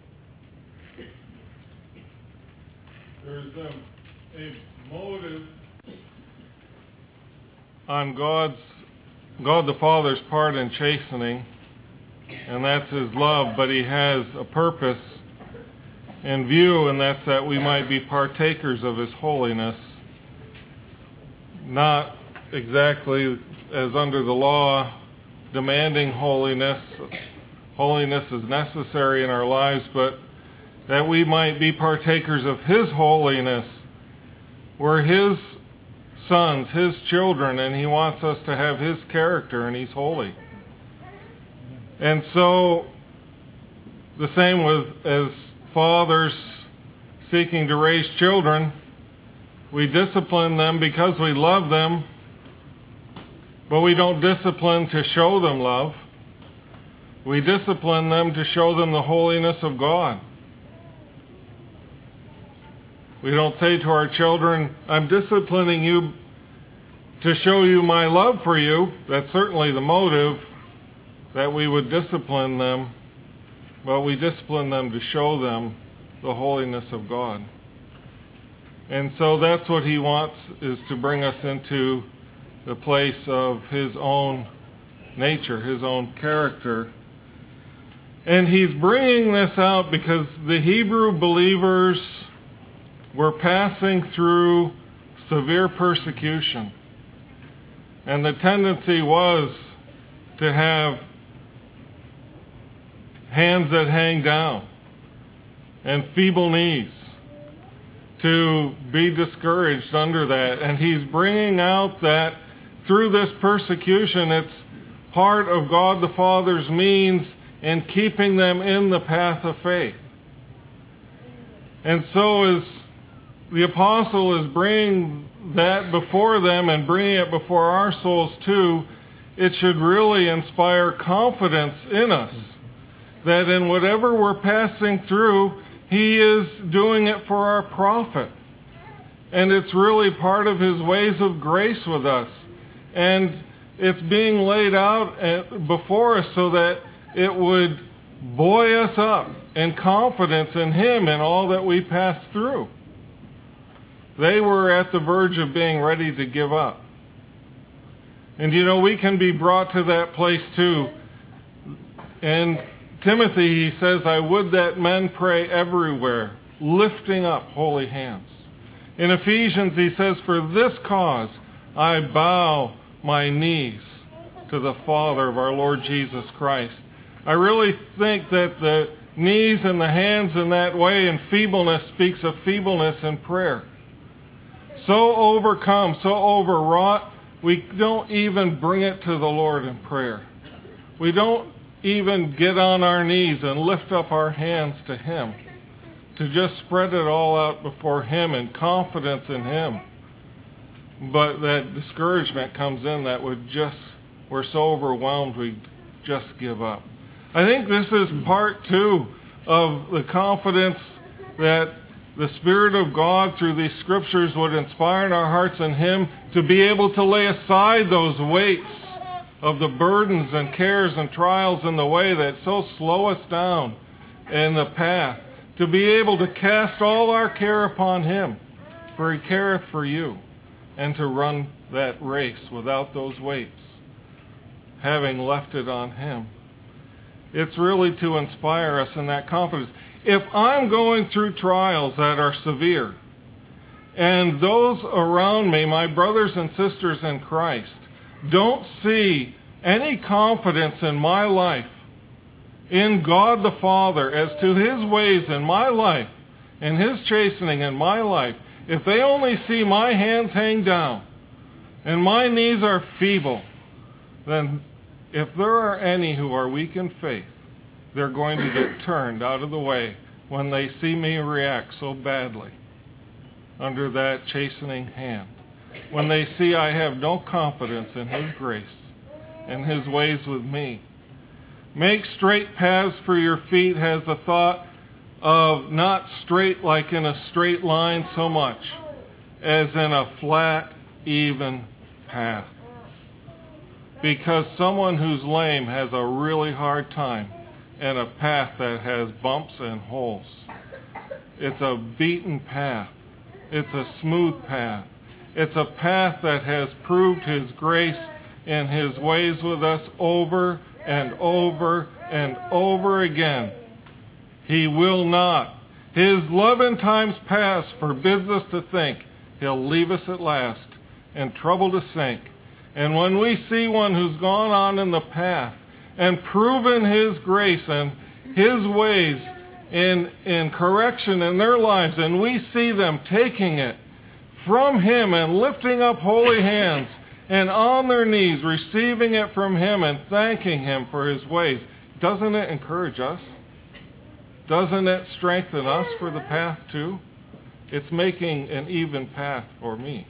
There's a motive on God the Father's part in chastening, and that's His love, but He has a purpose in view, and that's that we might be partakers of His holiness, not exactly as under the law demanding holiness. Holiness is necessary in our lives, but that we might be partakers of His holiness. We're His sons, His children, and He wants us to have His character, and He's holy. And so, the same as fathers seeking to raise children, we discipline them because we love them, but we don't discipline to show them love. We discipline them to show them the holiness of God. We don't say to our children, I'm disciplining you to show you my love for you. That's certainly the motive, that we would discipline them, but we discipline them to show them the holiness of God. And so that's what He wants, is to bring us into the place of His own nature, His own character. And He's bringing this out because the Hebrew believers were passing through severe persecution. And the tendency was to have hands that hang down and feeble knees, to be discouraged under that. And he's bringing out that through this persecution, it's part of God the Father's means in keeping them in the path of faith. And so as the apostle is bringing that before them and bringing it before our souls too, it should really inspire confidence in us that in whatever we're passing through, he is doing it for our profit. And it's really part of his ways of grace with us. And it's being laid out before us so that it would buoy us up in confidence in him and all that we pass through. They were at the verge of being ready to give up. And we can be brought to that place too. In Timothy, he says, I would that men pray everywhere, lifting up holy hands. In Ephesians, he says, for this cause I bow my knees to the Father of our Lord Jesus Christ. I really think that the knees and the hands in that way and feebleness speaks of feebleness in prayer. So overcome, so overwrought, we don't even bring it to the Lord in prayer. We don't even get on our knees and lift up our hands to him, to just spread it all out before him in confidence in him. But that discouragement comes in that we're so overwhelmed we just give up. I think this is part two of the confidence that the Spirit of God through these scriptures would inspire in our hearts in him to be able to lay aside those weights of the burdens and cares and trials in the way that so slow us down in the path, to be able to cast all our care upon him, for he careth for you, and to run that race without those weights, having left it on him. It's really to inspire us in that confidence. If I'm going through trials that are severe, and those around me, my brothers and sisters in Christ, don't see any confidence in my life, in God the Father, as to his ways in my life, and his chastening in my life, if they only see my hands hang down, and my knees are feeble, then if there are any who are weak in faith, they're going to get turned out of the way when they see me react so badly under that chastening hand. When they see I have no confidence in his grace and his ways with me. Make straight paths for your feet has the thought of not straight like in a straight line so much as in a flat, even path. Because someone who's lame has a really hard time in a path that has bumps and holes. It's a beaten path. It's a smooth path. It's a path that has proved his grace and his ways with us over and over and over again. He will not. His love in times past forbids us to think he'll leave us at last in trouble to sink. And when we see one who's gone on in the path and proven his grace and his ways in correction in their lives, and we see them taking it from him and lifting up holy hands and on their knees receiving it from him and thanking him for his ways, doesn't it encourage us? Doesn't it strengthen us for the path too? It's making an even path for me.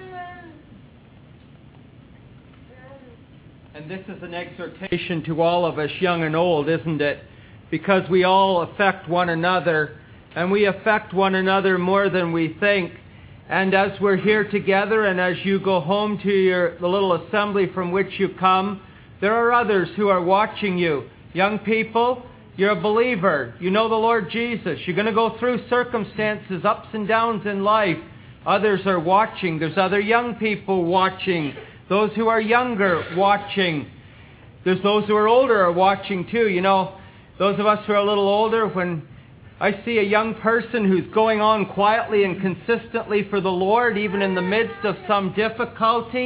And this is an exhortation to all of us, young and old, isn't it? Because we all affect one another, and we affect one another more than we think. And as we're here together, and as you go home to the little assembly from which you come, there are others who are watching you. Young people, you're a believer. You know the Lord Jesus. You're going to go through circumstances, ups and downs in life. Others are watching. There's other young people watching. Those who are younger watching. There's those who are older are watching too. You know, those of us who are a little older, when I see a young person who's going on quietly and consistently for the Lord, even in the midst of some difficulty,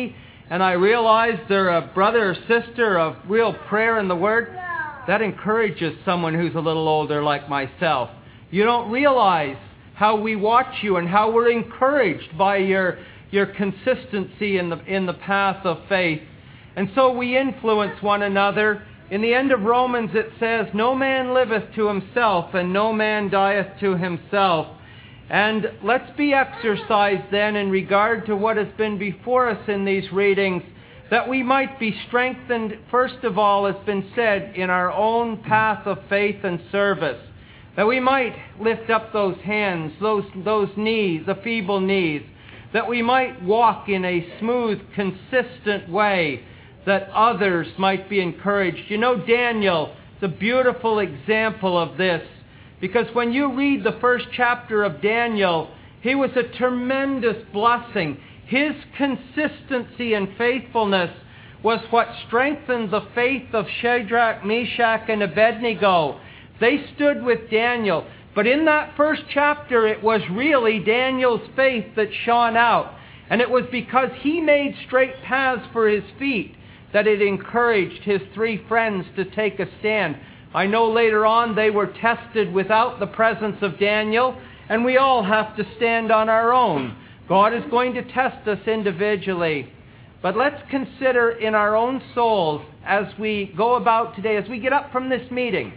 and I realize they're a brother or sister of real prayer in the Word, that encourages someone who's a little older like myself. You don't realize how we watch you and how we're encouraged by your consistency in the path of faith. And so we influence one another. In the end of Romans it says, "No man liveth to himself, and no man dieth to himself." And let's be exercised then in regard to what has been before us in these readings, that we might be strengthened, first of all, as been said, in our own path of faith and service. That we might lift up those hands, those knees, the feeble knees. That we might walk in a smooth, consistent way, that others might be encouraged. You know, Daniel is a beautiful example of this. Because when you read the first chapter of Daniel, he was a tremendous blessing. His consistency and faithfulness was what strengthened the faith of Shadrach, Meshach, and Abednego. They stood with Daniel. But in that first chapter, it was really Daniel's faith that shone out. And it was because he made straight paths for his feet that it encouraged his three friends to take a stand. I know later on they were tested without the presence of Daniel, and we all have to stand on our own. God is going to test us individually. But let's consider in our own souls as we go about today, as we get up from this meeting,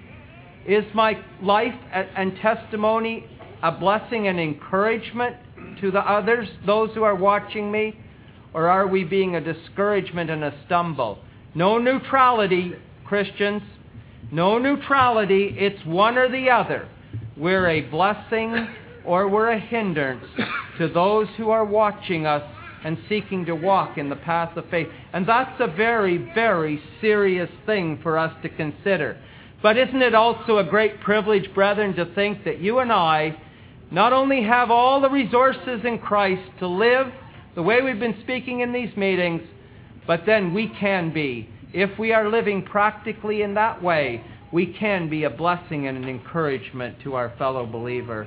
is my life and testimony a blessing and encouragement to the others, those who are watching me? Or are we being a discouragement and a stumble? No neutrality, Christians. No neutrality. It's one or the other. We're a blessing or we're a hindrance to those who are watching us and seeking to walk in the path of faith. And that's a very, very serious thing for us to consider. But isn't it also a great privilege, brethren, to think that you and I not only have all the resources in Christ to live the way we've been speaking in these meetings, but then we can be, if we are living practically in that way, we can be a blessing and an encouragement to our fellow believer.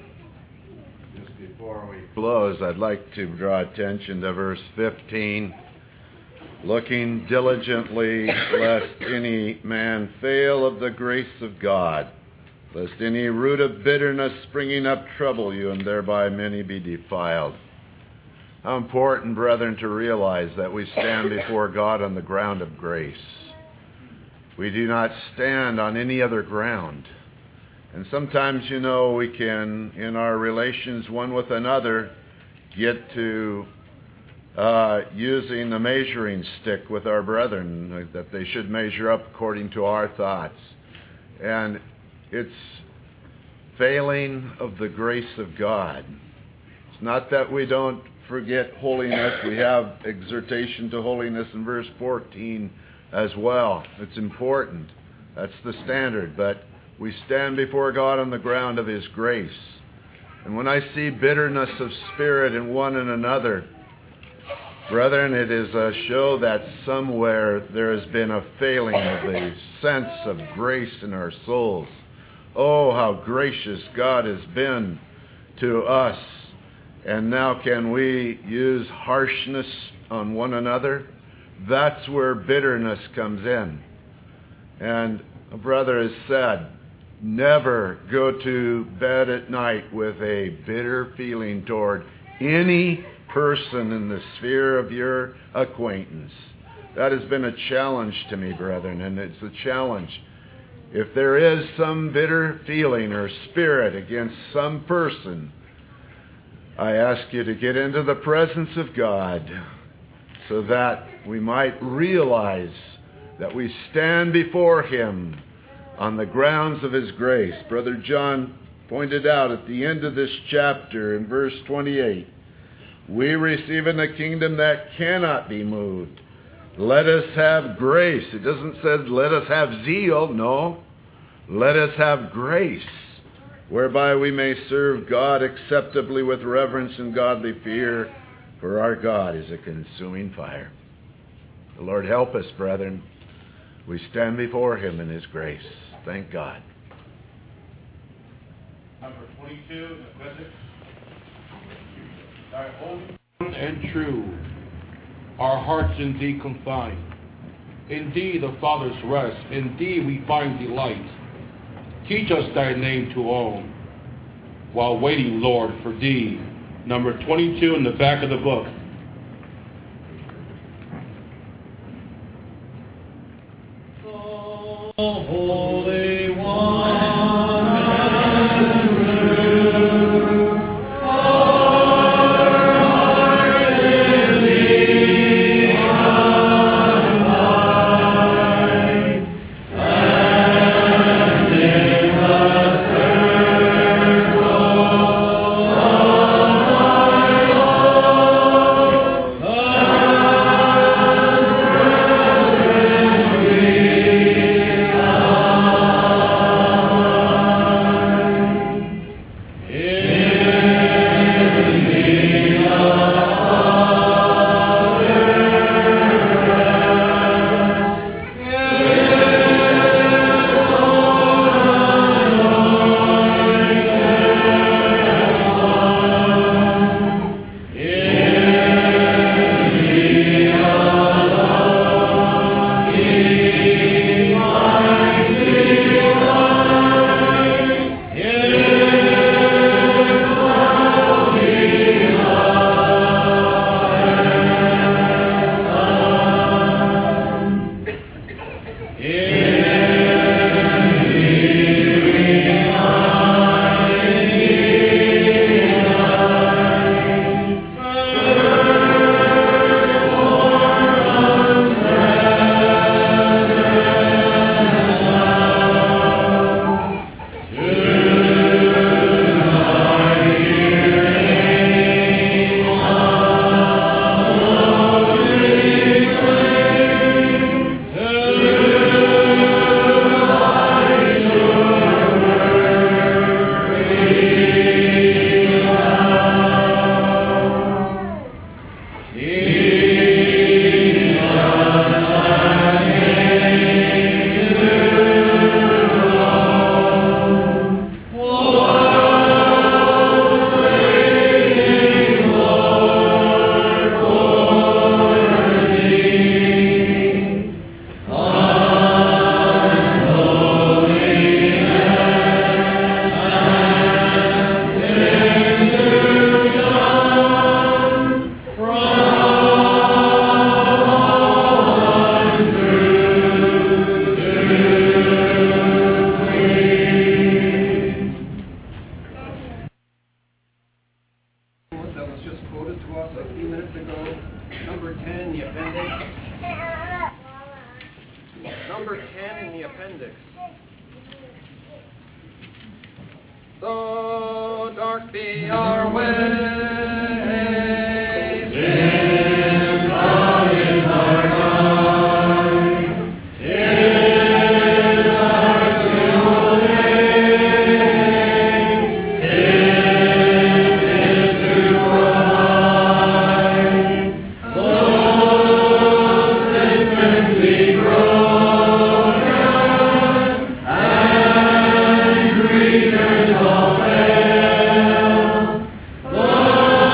Just before we close, I'd like to draw attention to verse 15. Looking diligently, lest any man fail of the grace of God, lest any root of bitterness springing up trouble you, and thereby many be defiled. How important, brethren, to realize that we stand before God on the ground of grace. We do not stand on any other ground. And sometimes, you know, we can, in our relations one with another, get to using the measuring stick with our brethren, that they should measure up according to our thoughts. And it's failing of the grace of God. It's not that we don't forget holiness. We have exhortation to holiness in verse 14 as well. It's important. That's the standard. But we stand before God on the ground of His grace. And when I see bitterness of spirit in one and another, brethren, it is a show that somewhere there has been a failing of the sense of grace in our souls. Oh, how gracious God has been to us. And now can we use harshness on one another? That's where bitterness comes in. And a brother has said, never go to bed at night with a bitter feeling toward any person in the sphere of your acquaintance. That has been a challenge to me, brethren, and it's a challenge. If there is some bitter feeling or spirit against some person, I ask you to get into the presence of God so that we might realize that we stand before Him on the grounds of His grace. Brother John pointed out at the end of this chapter in verse 28, we receive in a kingdom that cannot be moved. Let us have grace. It doesn't say let us have zeal. No. Let us have grace, whereby we may serve God acceptably with reverence and godly fear, for our God is a consuming fire. The Lord help us, brethren. We stand before Him in His grace. Thank God. Number 22 in the physics. Thy holy and true. our hearts in thee confine. In thee the Father's rest, in thee we find delight. Teach us thy name to own, while waiting, Lord, for thee. Number 22 in the back of the book. Holy One. Number 10 in the appendix. Though dark be our ways, sin cloud is our guide. 'Tis our single aim, His is to provide those infinitely broken and creatures all fail.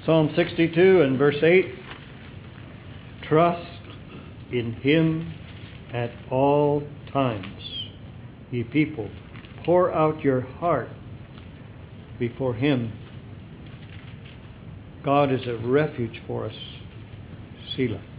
Psalm 62 and verse 8. Trust in him at all times. Ye people, pour out your heart before him. God is a refuge for us. Selah.